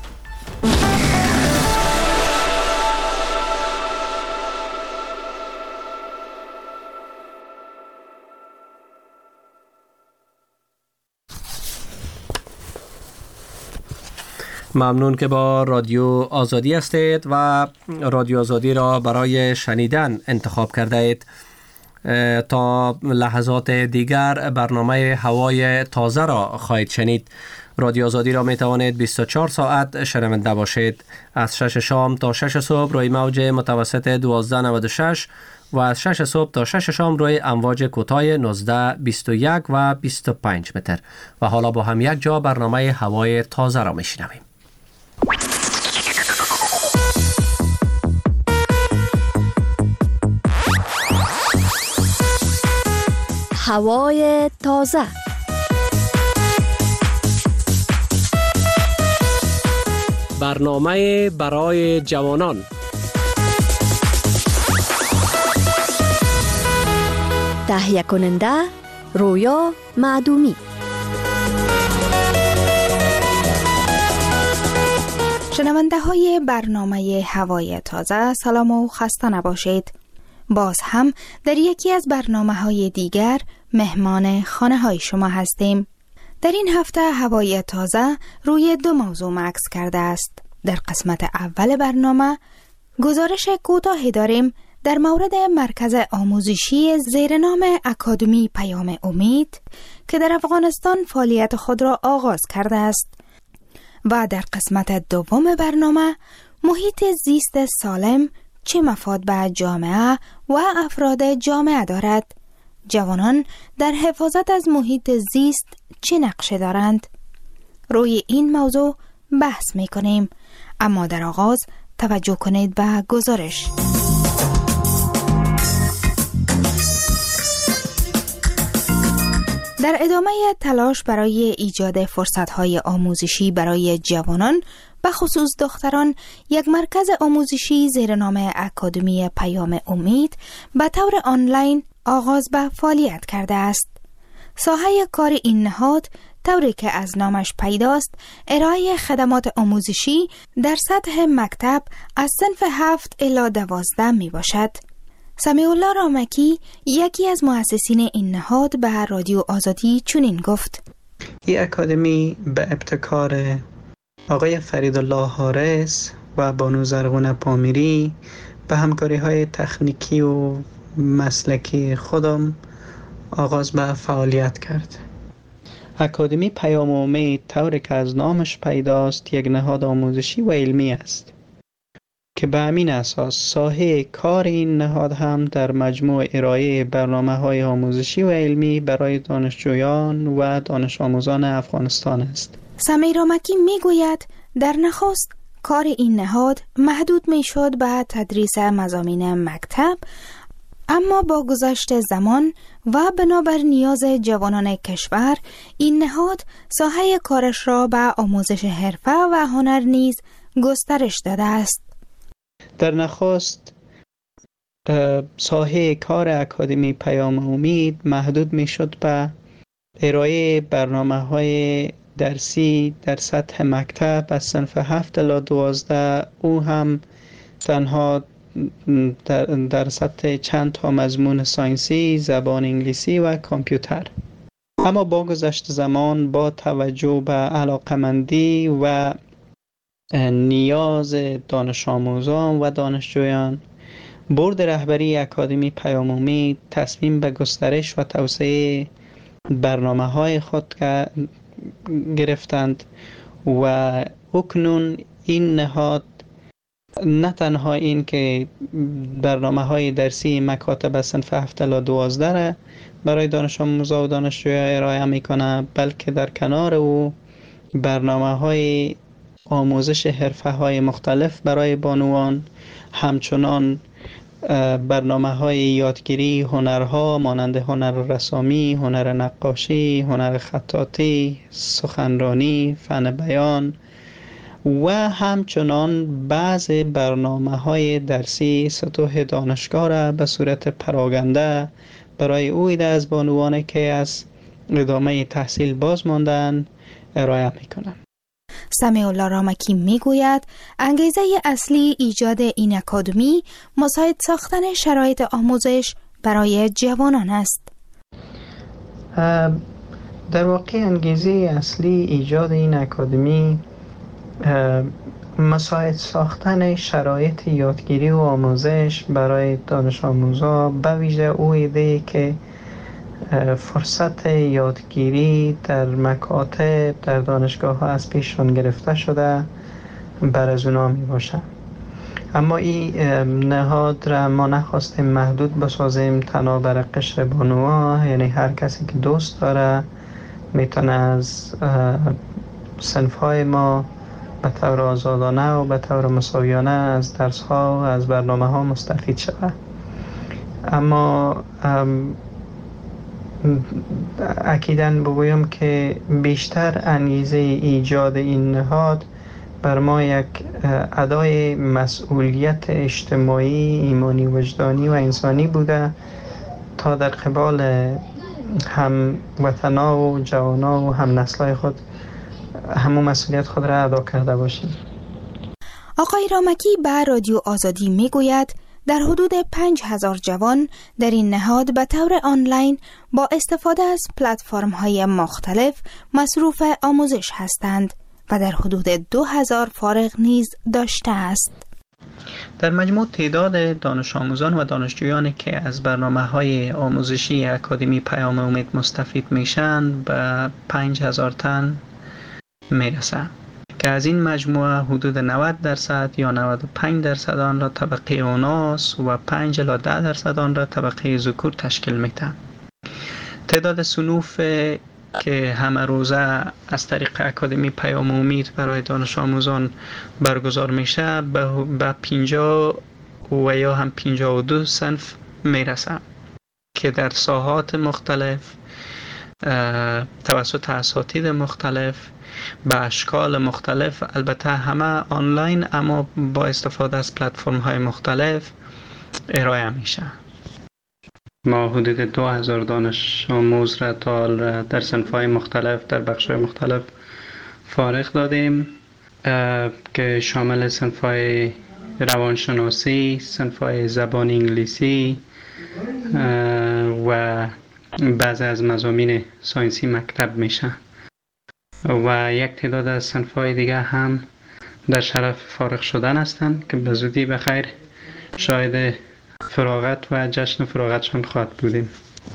ممنون که با رادیو آزادی هستید و رادیو آزادی را برای شنیدن انتخاب کرده اید. تا لحظات دیگر برنامه هوای تازه را خواهید شنید. رادیو آزادی را می توانید بیست و چهار ساعت شنونده باشید. از شش شام تا شش صبح روی موج متوسط دوازده نود و شش و از شش صبح تا شش شام روی امواج کوتاه نوزده، بیست و یک و بیست و پنج متر. و حالا با هم یک جا برنامه هوای تازه را می شنویم. هوای تازه. برنامه برای جوانان. تهیه کننده رویا معدومی. شنونده های برنامه هوای تازه، سلام و خسته نباشید. باز هم در یکی از برنامه های دیگر مهمان خانه های شما هستیم. در این هفته هوای تازه روی دو موضوع مکس کرده است. در قسمت اول برنامه گزارش کوتاهی داریم در مورد مرکز آموزشی زیر نام اکادمی پیام امید که در افغانستان فعالیت خود را آغاز کرده است. و در قسمت دوم برنامه محیط زیست سالم چه مفاد به جامعه و افراد جامعه دارد؟ جوانان در حفاظت از محیط زیست چه نقشه دارند؟ روی این موضوع بحث می کنیم، اما در آغاز توجه کنید به گزارش. در ادامه تلاش برای ایجاد فرصت‌های آموزشی برای جوانان به خصوص دختران، یک مرکز آموزشی زیر نام اکادمی پیام امید به طور آنلاین آغاز به فعالیت کرده است. ساحه کار این نهاد طوری که از نامش پیداست ارائه خدمات آموزشی در سطح مکتب از صنف هفت الی دوازده می باشد. سمیع الله رامکی یکی از مؤسسین این نهاد به رادیو آزادی چنین گفت: این اکادمی به ابتکار آقای فریدالله حارس و بانو زرغون پامیری به همکاری های تکنیکی و مسلکی خودم آغاز به فعالیت کرد. اکادمی پیام امید طوری که از نامش پیداست یک نهاد آموزشی و علمی است که به همین اساس ساحه کار این نهاد هم در مجموع ارائه برنامه‌های آموزشی و علمی برای دانشجویان و دانش آموزان افغانستان است. سمیع رامکی میگوید در نخست کار این نهاد محدود میشد به تدریس مضامین مکتب، اما با گذشت زمان و بنابر نیاز جوانان کشور این نهاد ساحه کارش را به آموزش حرفه و هنر نیز گسترش داده است. در نخست ساحه کار اکادمی پیام امید محدود می شد به ارائه برنامه‌های درسی در سطح مکتب از صنف هفت الی دوازده، او هم تنها در, در سطح چند تا مضمون ساینسی، زبان انگلیسی و کامپیوتر. اما با گذشت زمان با توجه به علاقمندی و نیاز دانش آموزان و دانشجویان، بورد رهبری اکادمی پیام امید تصمیم به گسترش و توسعه برنامه‌های خود گرفتند و اکنون این نهاد نه تنها این که برنامه‌های درسی مکاتب از صنف هفت الی دوازده را برای دانش آموزان و دانشجویان ارائه می‌کند، بلکه در کنار او برنامه‌های آموزش حرفه‌های مختلف برای بانوان، همچنان برنامه‌های یادگیری هنرها مانند هنر رسامی، هنر نقاشی، هنر خطاطی، سخنرانی، فن بیان و همچنان بعض برنامه‌های درسی سطوح دانشگاه را به صورت پراگنده برای او ایده از بانوانی که از ادامه تحصیل باز ماندن ارائه می‌کنند. سمیع الله رامکی میگوید انگیزه اصلی ایجاد این اکادمی مساعد ساختن شرایط آموزش برای جوانان است. در واقع انگیزه اصلی ایجاد این اکادمی مساعد ساختن شرایط یادگیری و آموزش برای دانش آموزان، به ویژه او ایده که فرصت یادگیری در مکاتب در دانشگاه ها از پیششان گرفته شده بر از اونا می باشه. اما این نهاد را ما نخواستیم محدود بسازیم تنها بر قشر بانوها، یعنی هر کسی که دوست داره میتونه از صنف های ما به طور آزادانه و به طور مساویانه از درس ها و از برنامه ها مستفید شود. اما اکیداً بگویم که بیشتر انگیزه ایجاد این نهاد بر ما یک ادای مسئولیت اجتماعی، ایمانی، وجدانی و انسانی بوده تا در قبال هم وطنا و جوانا و هم نسلای خود همون مسئولیت خود را ادا کرده باشیم. آقای رامکی به رادیو آزادی میگوید در حدود پنج هزار جوان در این نهاد به طور آنلاین با استفاده از پلتفرم‌های مختلف مصروف آموزش هستند و در حدود دو هزار فارغ نیز داشته است. در مجموع تعداد دانش آموزان و دانشجویانی که از برنامه‌های آموزشی اکادمی پیام امید مستفید میشن به پنج هزار تن میرسه. که از این مجموعه حدود نود درصد یا نود و پنج درصد آن را طبقه اوناس و پنج الی ده درصد آن را طبقه ذکور تشکیل می‌دهند. تعداد صنوف که همه روزه از طریق اکادمی پیام امید برای دانش آموزان برگزار میشه به پنجاه و یا هم پنجاه و دو صنف میرسه که در ساحات مختلف توسط اساتید مختلف به اشکال مختلف، البته همه آنلاین اما با استفاده از پلتفرم های مختلف ارائه میشه. ما حدود دو هزار دانش آموز را تا در صنف‌های مختلف در بخش‌های مختلف فارغ دادیم که شامل صنف‌های روانشناسی، صنف‌های زبان انگلیسی و بعضی از مضامین ساینسی مکتب میشه و یک تعداد از صنف‌های دیگه هم در شرف فارغ شدن هستند که به زودی بخیر شاید فراغت و جشن فراغتشان خواهد بودیم.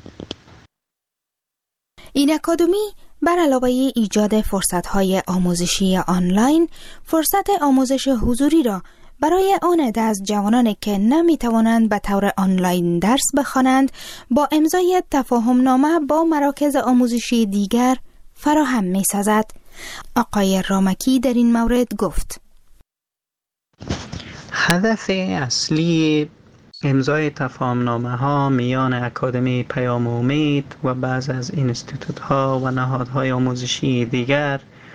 این اکادمی بر علاوه ایجاد فرصت‌های آموزشی آنلاین، فرصت آموزش حضوری را برای آن عده از جوانانی که نمی‌توانند به طور آنلاین درس بخوانند با امضای تفاهم نامه با مراکز آموزشی دیگر فراهم می‌سازد. آقای رامکی در این مورد گفت: هدف اصلی امضای تفاهم نامه ها میان اکادمی پیام امید و بعض از اینستیتوت ها و نهادهای آموزشی دیگر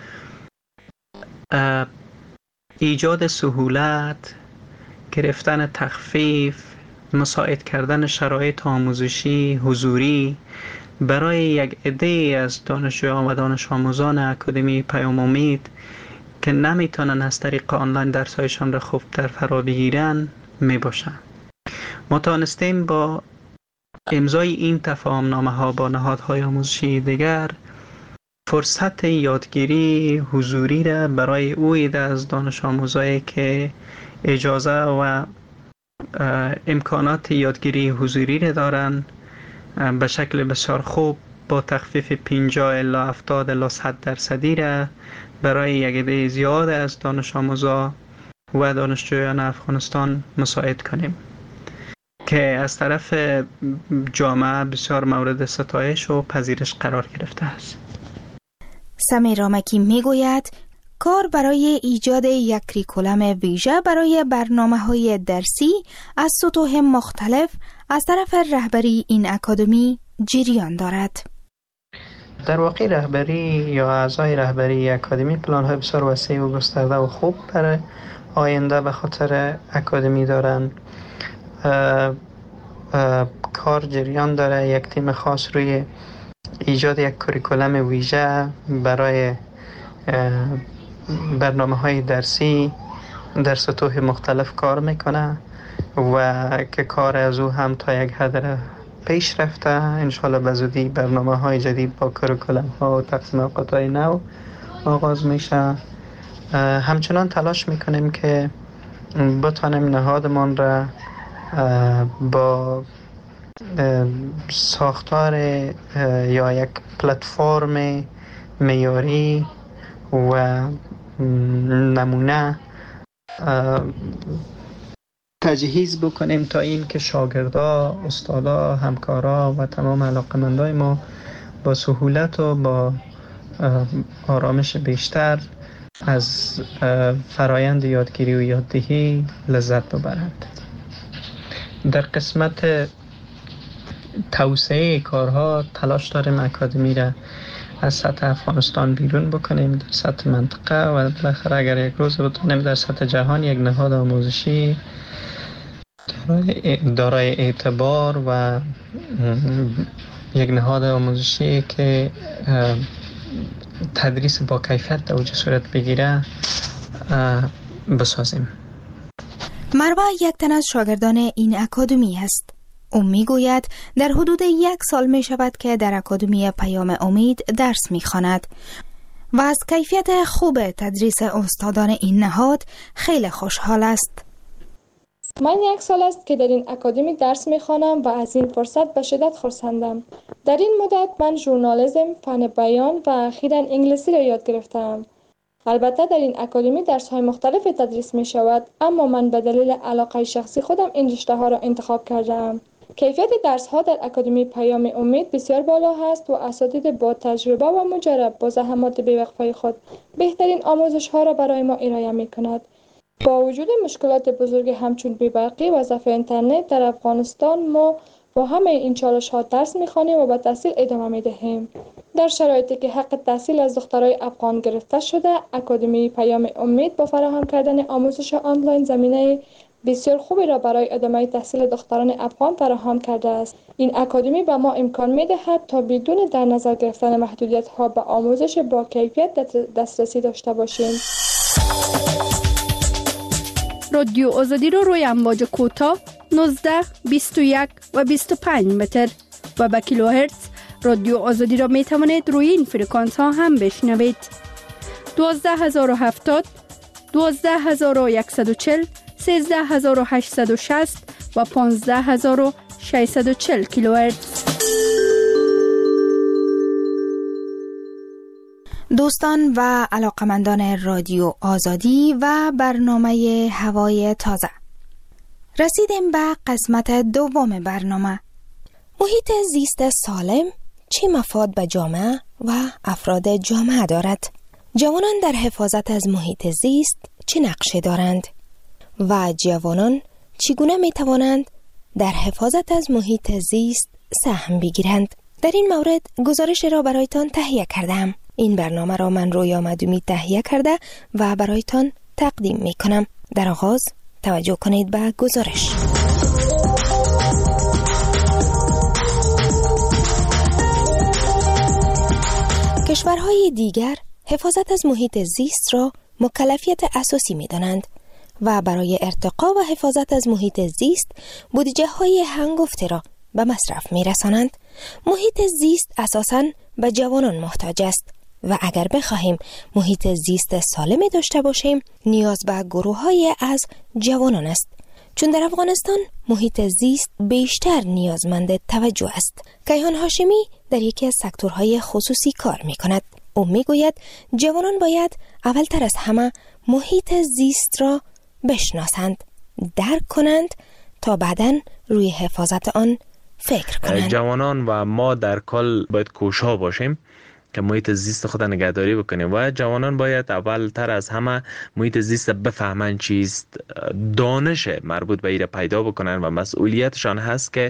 ایجاد سهولت، گرفتن تخفیف، مساعد کردن شرایط آموزشی حضوری برای یک عده از دانشجویان و دانش آموزان اکادمی پیام امید که نمیتونن از طریق آنلاین درسایشان را خوبتر فرا بگیرن می باشند. ما توانستیم با امضای این تفاهم نامه ها با نهادهای آموزشی دیگر فرصت یادگیری حضوری را برای او عده از دانش آموزایی که اجازه و امکانات یادگیری حضوری را دارند به شکل بسیار خوب با تخفیف پنجاه الی هفتاد الی صد درصدی را برای یک عده زیاد از دانش آموزا و دانشجویان افغانستان مساعد کنیم که از طرف جامعه بسیار مورد ستایش و پذیرش قرار گرفته است. سمیر رامکی میگوید کار برای ایجاد یک کریکولم ویژه برای برنامه‌های درسی از سطوح مختلف از طرف رهبری این اکادمی جریان دارد. در واقع رهبری یا اعضای رهبری اکادمی پلان‌های بسیار وسیع و گسترده و خوب برای آینده به خاطر اکادمی دارند. کار جریان داره، یک تیم خاص روی ایجاد یک کریکولم ویژه برای برنامه‌های درسی در سطوح مختلف کار میکنه و که کار از او هم تا یک حد پیش رفته. انشالله به زودی برنامه‌های جدید با کریکولم ها و تقسیم اوقات‌های نو آغاز میشه. همچنان تلاش میکنیم که بتوانیم نهادمان را با ساختار یا یک پلتفرم معیاری و نمونه تجهیز بکنیم تا این که شاگردا، استادا، همکارا و تمام علاقمندای ما با سهولت و با آرامش بیشتر از فرایند یادگیری و یاددهی لذت ببرند. در قسمت توسعه کارها تلاش داریم اکادمی را از سطح افغانستان بیرون بکنیم در سطح منطقه و بالاخره اگر یک روز بتونیم در سطح جهان یک نهاد آموزشی دارای اعتبار و یک نهاد آموزشی که تدریس با کیفیت در اوج صورت بگیره بسازیم. مروه یک تن از شاگردان این اکادمی است. او میگوید در حدود یک سال می شود که در اکادمی پیام امید درس می خواند و از کیفیت خوب تدریس استادان این نهاد خیلی خوشحال است. من یک سال است که در این اکادمی درس می خوانم و از این فرصت به شدت خرسندم. در این مدت من ژورنالیسم، فن بیان و اخیراً انگلیسی را یاد گرفتم. البته در این اکادمی درس های مختلف تدریس می شود، اما من به دلیل علاقه شخصی خودم این رشته ها را انتخاب کردم. کیفیت درس ها در اکادمی پیام امید بسیار بالا هست و اساتید با تجربه و مجرب با زحمات بی‌وقفه خود بهترین آموزش ها را برای ما ارائه می کند. با وجود مشکلات بزرگ همچون بی‌برقی و ضعف اینترنت در افغانستان، ما با همه این چالش ها درس می خوانیم و به تحصیل ادامه می دهیم. در شرایطی که حق تحصیل از دخترای افغان گرفته شده، اکادمی پیام امید با فراهم کردن آموزش آنلاین زمینه بسیار خوبی را برای ادامه تحصیل دختران افغان فراهم کرده است. این اکادمی به ما امکان می دهد تا بدون در نظر گرفتن محدودیت ها به آموزش با کیفیت دسترسی داشته باشیم. رادیو آزادی را روی امواج کوتاه نوزده، بیست و یک و بیست و پنج متر و به کیلوهرتز رادیو آزادی را می توانید روی این فرکانس ها هم بشنوید. دوازده هزار و هفتاد، دوازده هزار و صد و چهل، سیزده هزار و هشتصد و شصت و پانزده هزار و ششصد و چهل کیلوهرتز. دوستان و علاقمندان رادیو آزادی و برنامه هوای تازه، رسیدیم به قسمت دوم برنامه. محیط زیست سالم چه مفاد به جامعه و افراد جامعه دارد؟ جوانان در حفاظت از محیط زیست چه نقشی دارند؟ و جوانان چگونه می توانند در حفاظت از محیط زیست سهم بگیرند؟ در این مورد گزارش را برایتان تهیه کردم. این برنامه را من رویا مدومی تهیه کرده و برایتان تقدیم می کنم. در آغاز توجه کنید به گزارش. کشورهای دیگر حفاظت از محیط زیست را مکلفیت اساسی می دانند و برای ارتقا و حفاظت از محیط زیست بودجه های هنگفته را به مصرف می رسانند. محیط زیست اساساً به جوانان محتاج است و اگر بخواهیم محیط زیست سالمی داشته باشیم نیاز به گروه های از جوانان است، چون در افغانستان محیط زیست بیشتر نیازمند توجه است. کیهان هاشمی در یکی از سکتورهای خصوصی کار می کند. او می گوید جوانان باید اولتر از همه محیط زیست را بشناسند، درک کنند تا بعداً روی حفاظت آن فکر کنند. جوانان و ما در کل باید کوشا باشیم که محیط زیست خود نگهداری بکنیم و جوانان باید اولتر از همه محیط زیست بفهمن چیست، دانش مربوط به ایره پیدا بکنن و مسئولیتشان هست که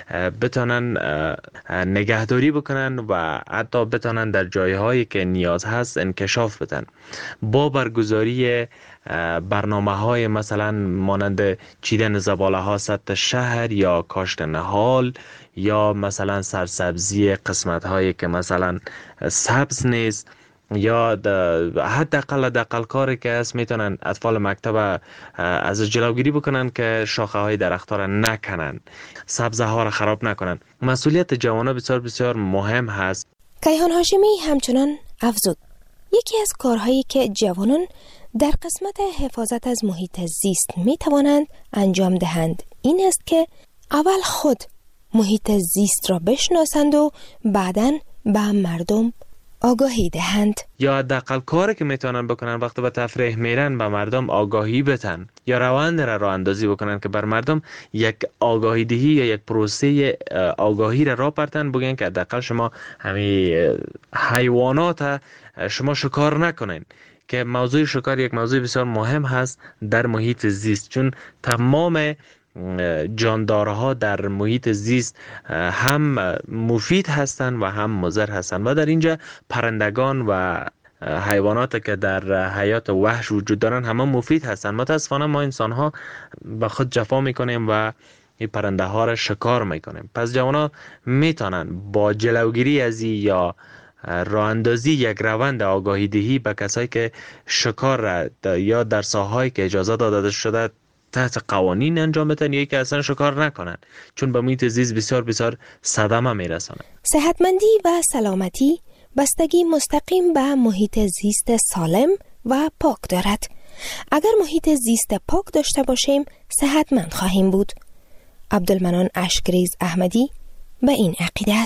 بتانن نگهداری بکنن و حتی بتانن در جایهایی که نیاز هست انکشاف بدن. با برگزاری برنامه های مثلا مانند چیدن زباله ها سطح شهر یا کاشت نهال یا مثلا سرسبزی قسمت هایی که مثلا سبز نیست یا حداقل حداقل کاری که هست میتونن اطفال مکتب از جلوگیری بکنن که شاخه های درخت ها را نکنن، سبزه ها را خراب نکنن. مسئولیت جوانان بسیار بسیار مهم هست. کیهان هاشمی همچنان افزود یکی از کارهایی که جوانان در قسمت حفاظت از محیط زیست می توانند انجام دهند این است که اول خود محیط زیست را بشناسند و بعداً به مردم آگاهی دهند. یا حداقل کاری که میتونن بکنن وقتی به تفریح میرن به مردم آگاهی بدن یا روند را راه اندازی بکنن که بر مردم یک آگاهی دهی یا یک پروسه آگاهی را راه بردن، بگن که حداقل شما همین حیوانات شما شکار نکنین، که موضوع شکار یک موضوع بسیار مهم هست در محیط زیست، چون تمام جاندارها در محیط زیست هم مفید هستند و هم مضر هستند و در اینجا پرندگان و حیوانات که در حیات وحش وجود دارن همه مفید هستند. متاسفانه ما انسان ها به خود جفا میکنیم و این پرنده ها را شکار میکنیم. پس جوانا میتونن با جلوگیری از یا راه اندازی یک روند آگاهی دهی به کسایی که شکار را یا در ساحه‌ای که اجازه داده شده تحت قوانین انجام بدن یا که اصلا شکار نکنن، چون به محیط زیست بسیار بسیار صدمه میرسانه. صحتمندی و سلامتی بستگی مستقیم به محیط زیست سالم و پاک دارد. اگر محیط زیست پاک داشته باشیم صحتمند خواهیم بود. عبدالمنان اشکریز احمدی به این عقیده است.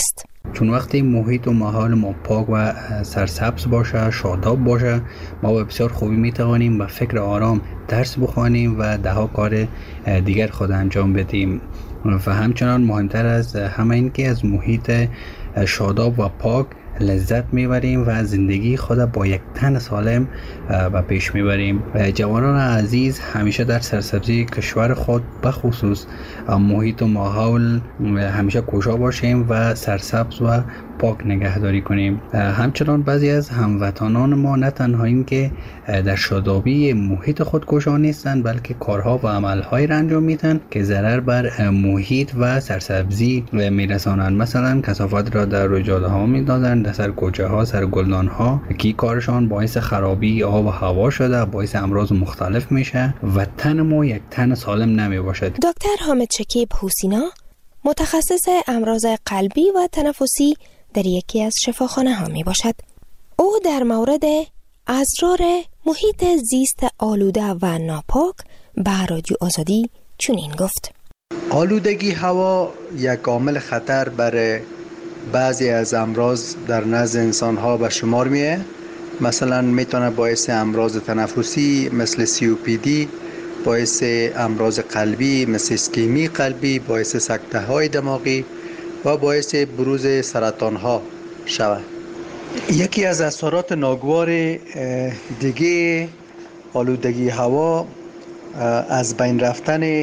چون وقتی محیط و ماحول ما پاک و سرسبز باشه، شاداب باشه، ما به بسیار خوبی میتوانیم با فکر آرام درس بخوانیم و ده ها کار دیگر خود انجام بدیم. و همچنان مهمتر از همه این که از محیط شاداب و پاک لذت میبریم و زندگی خود با یک تن سالم و پیش میبریم. جوانان عزیز همیشه در سرسبزی کشور خود بخصوص محیط و ماحول همیشه کوشا باشیم و سرسبز و پاک نگهداری کنیم. همچنان بعضی از هموطنان ما نه تنها این که در شادابی محیط خود کوشا نیستند، بلکه کارها و عملهایی را انجام میدن که ضرر بر محیط و سرسبزی میرسانند. مثلا کثافت را در روی جاده ها میدادن، در سر کوچه ها، سر گلدان ها، که کارشان باعث خرابی آب و هوا شده، باعث امراض مختلف میشه و تن ما یک تن سالم نمی باشد. دکتر حامد شکیب حسینا متخصص امراض قلبی و تنفسی در یکی از شفاخانه ها می باشد. او در مورد اسرار محیط زیست آلوده و ناپاک به رادیو آزادی چنین گفت: آلودگی هوا یک عامل خطر برای بعضی از امراض در نزد انسان ها به شمار میه. مثلا میتونه باعث امراض تنفسی مثل سی او پی دی، باعث امراض قلبی مثل اسکیمی قلبی، باعث سکته های دماغی و باعث بروز سرطان ها شود. یکی از اثرات ناگوار دیگه آلودگی هوا از بین رفتن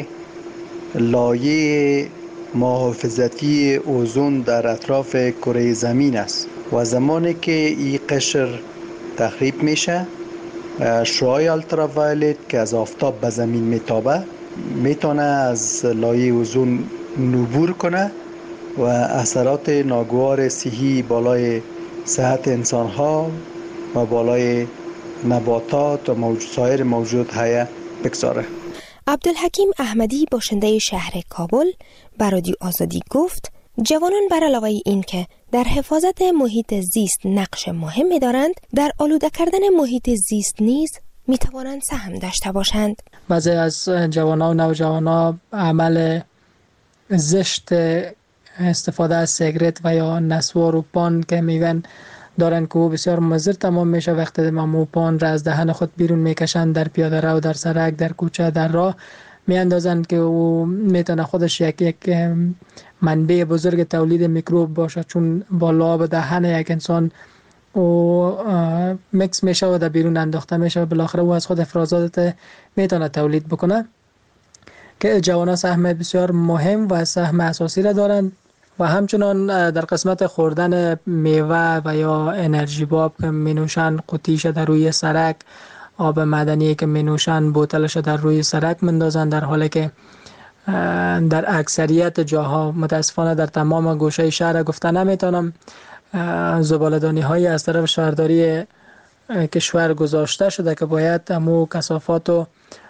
لایه محافظتی اوزون در اطراف کره زمین است و زمانی که این قشر تخریب میشه، شعاع التراوایلت که از آفتاب به زمین میتابه میتونه از لایه اوزون عبور کنه و اثرات ناگوار صحی بالای صحت انسان ها و بالای نباتات و موجود سایر موجود های بگذاره. عبدالحکیم احمدی باشنده شهر کابل به رادیو آزادی گفت جوانان بر علاوه این که در حفاظت محیط زیست نقش مهمی دارند، در آلوده کردن محیط زیست نیز می توانند سهم داشته باشند. بعضی از جوانان و نوجوانان عمل زشت استفاده از سیگرت و یا نسوار و پان که میگن دارن که او بسیار مضر تمام میشه. وقتی مو پان را از دهن خود بیرون میکشند در پیاده رو، در سرک، در کوچه، در راه میاندازند که او میتونه خودش یک یک منبع بزرگ تولید میکروب باشه، چون بالا به دهن یک انسان او میکس میشه و در بیرون انداخته میشه و بالاخره او از خود افرازات میتونه تولید بکنه. که جوانان سهم بسیار مهم و سهم اساسی را دارند و همچنان در قسمت خوردن میوه و یا انرژی باب که مینوشن قطیش در روی سرک، آب معدنی که مینوشن بوتلش در روی سرک مندازن، در حالی که در اکثریت جاها متاسفانه در تمام گوشه شهر گفته نمیتونم زباله‌دانی های از طرف شهرداری کشور گذاشته شده که باید همو کثافات و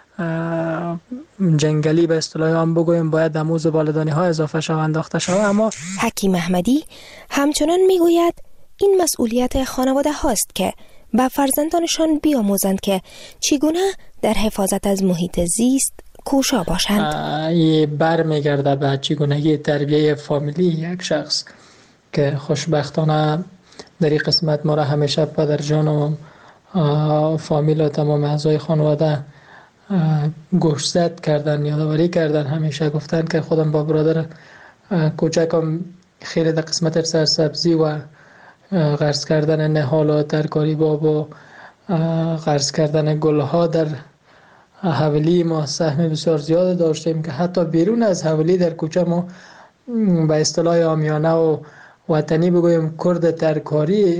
جنگلی به اصطلاح آن بگویم باید همو زباله‌دانی ها اضافه شود، انداخته شود. اما حکیم احمدی همچنان میگوید این مسئولیت خانواده هاست که به فرزندانشان بیاموزند که چگونه در حفاظت از محیط زیست کوشا باشند. این بر میگرده به چگونگی تربیه فامیلی یک شخص که خوشبختانه در این قسمت ما را همیشه پدر جان و فامیل و تمام اعضای خانواده گوشزد کردن، یادآوری کردن، همیشه گفتن که خودم با برادر کوچکم خیلی در قسمت سرسبزی و غرس کردن نهال و ترکاری باب و غرس کردن گلها در حولی ما سهم بسیار زیاد داشتیم که حتی بیرون از حولی در کوچه ما به اصطلاح عامیانه و وطنی بگویم کرد ترکاری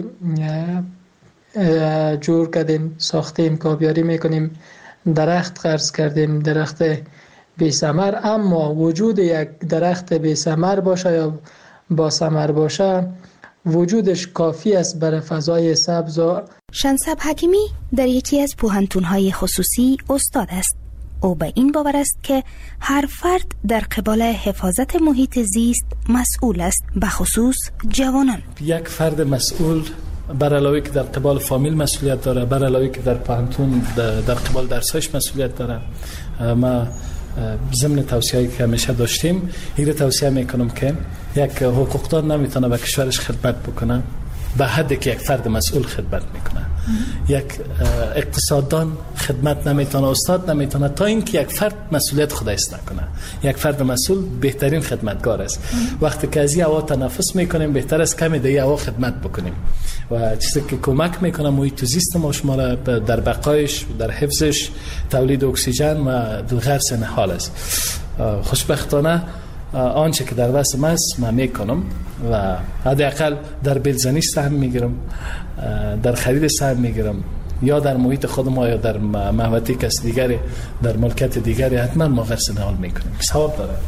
جور کردیم، ساختیم، کابیاری میکنیم، درخت غرس کردیم، درخت بی ثمر. اما وجود یک درخت بی ثمر باشه یا با ثمر باشه وجودش کافی است برای فضای سبز. شنسب حکیمی در یکی از پوهنتون‌های خصوصی استاد است. او به این باور است که هر فرد در قبال حفاظت محیط زیست مسئول است، به خصوص جوانان. یک فرد مسئول بر علاوه که در قبال فامیل مسئولیت داره، بر علاوه که در پوهنتون در قبال درسش مسئولیت داره. ما ضمن توصیه‌ای که همیشه داشتیم، این توصیه میکنم که یک حقوقدار نمیتونه به کشورش خدمت بکنه به حدی که یک فرد مسئول خدمت میکنه. یک اقتصاددان خدمت نمیتونه، استاد نمیتونه، تا اینکه یک فرد مسئولیت خودش نکنه. یک فرد مسئول بهترین خدمتگار است. وقتی که از این هوا تنفس میکنیم بهتر است کمی دیگه هوا خدمت بکنیم و چیزی که کمک میکنه محیط زیست ما شما را در بقایش، در حفظش، تولید اکسیژن و دلغرس نهال است. خوشبختانه آنچه که در وسم است من میکنم و حداقل در بلزنی سهم میگیرم، در خرید سهم میگیرم، یا در محیط خودم یا در محوطه کس دیگری، در ملکت دیگری حتما ما غرس نهال میکنیم. ثواب داره.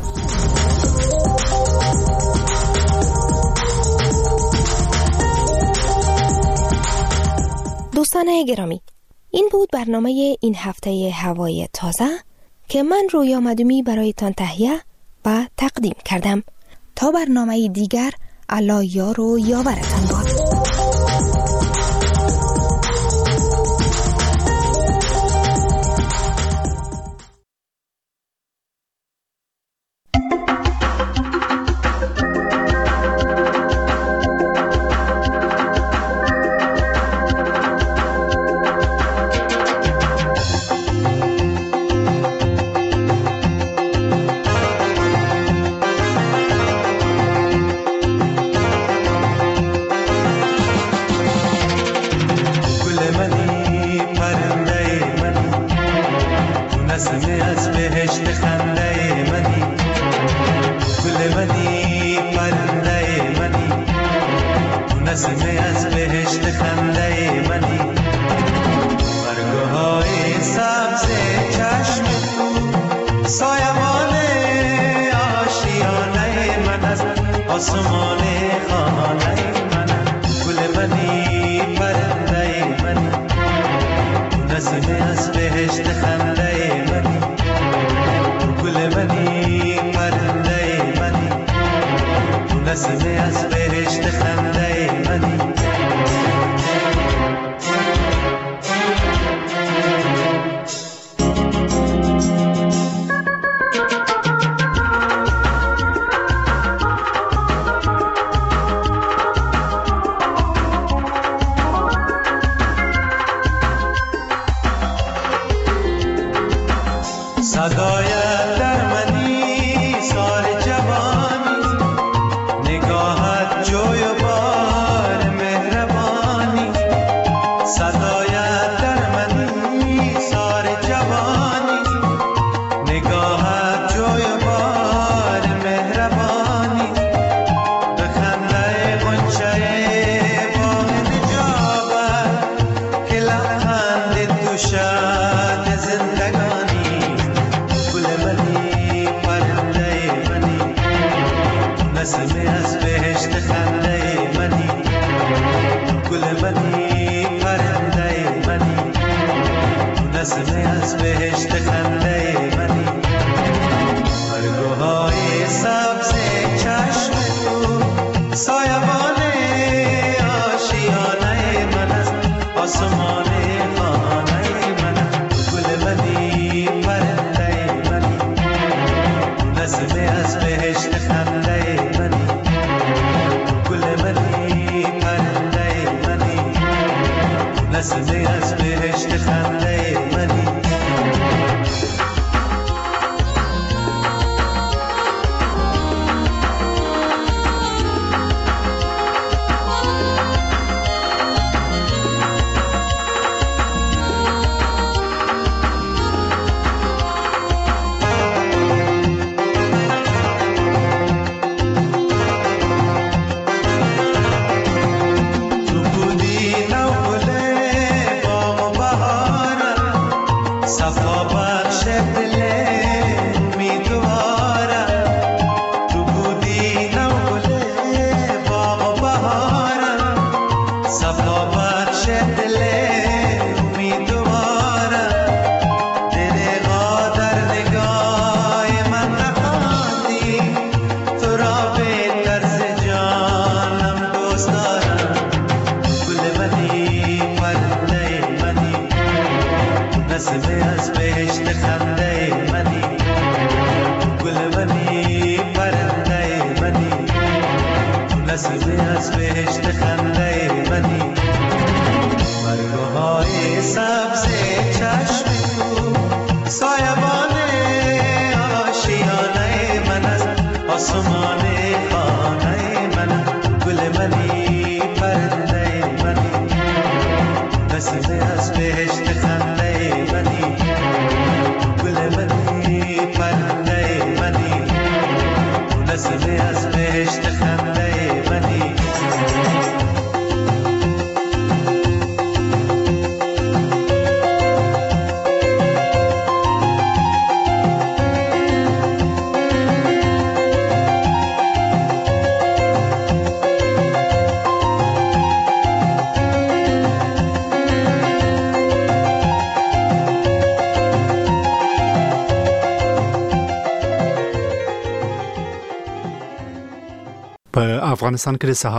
دوستان گرامی، این بود برنامه این هفته هوای تازه که من رویا مدومی برایتان تهیه و تقدیم کردم. تا برنامه دیگر، الله یار و یاورتان باد. از بهشت خنده منی، گل از بهشت خنده منی برگوهای سبز چشم تو سایبان آشیانه من است آسمان خانه من گل منی پرنده منی نسیم از بهشت خنده منی گل منی پرنده منی نسیم از بهشت خنده منی په افغانستان کې د سهار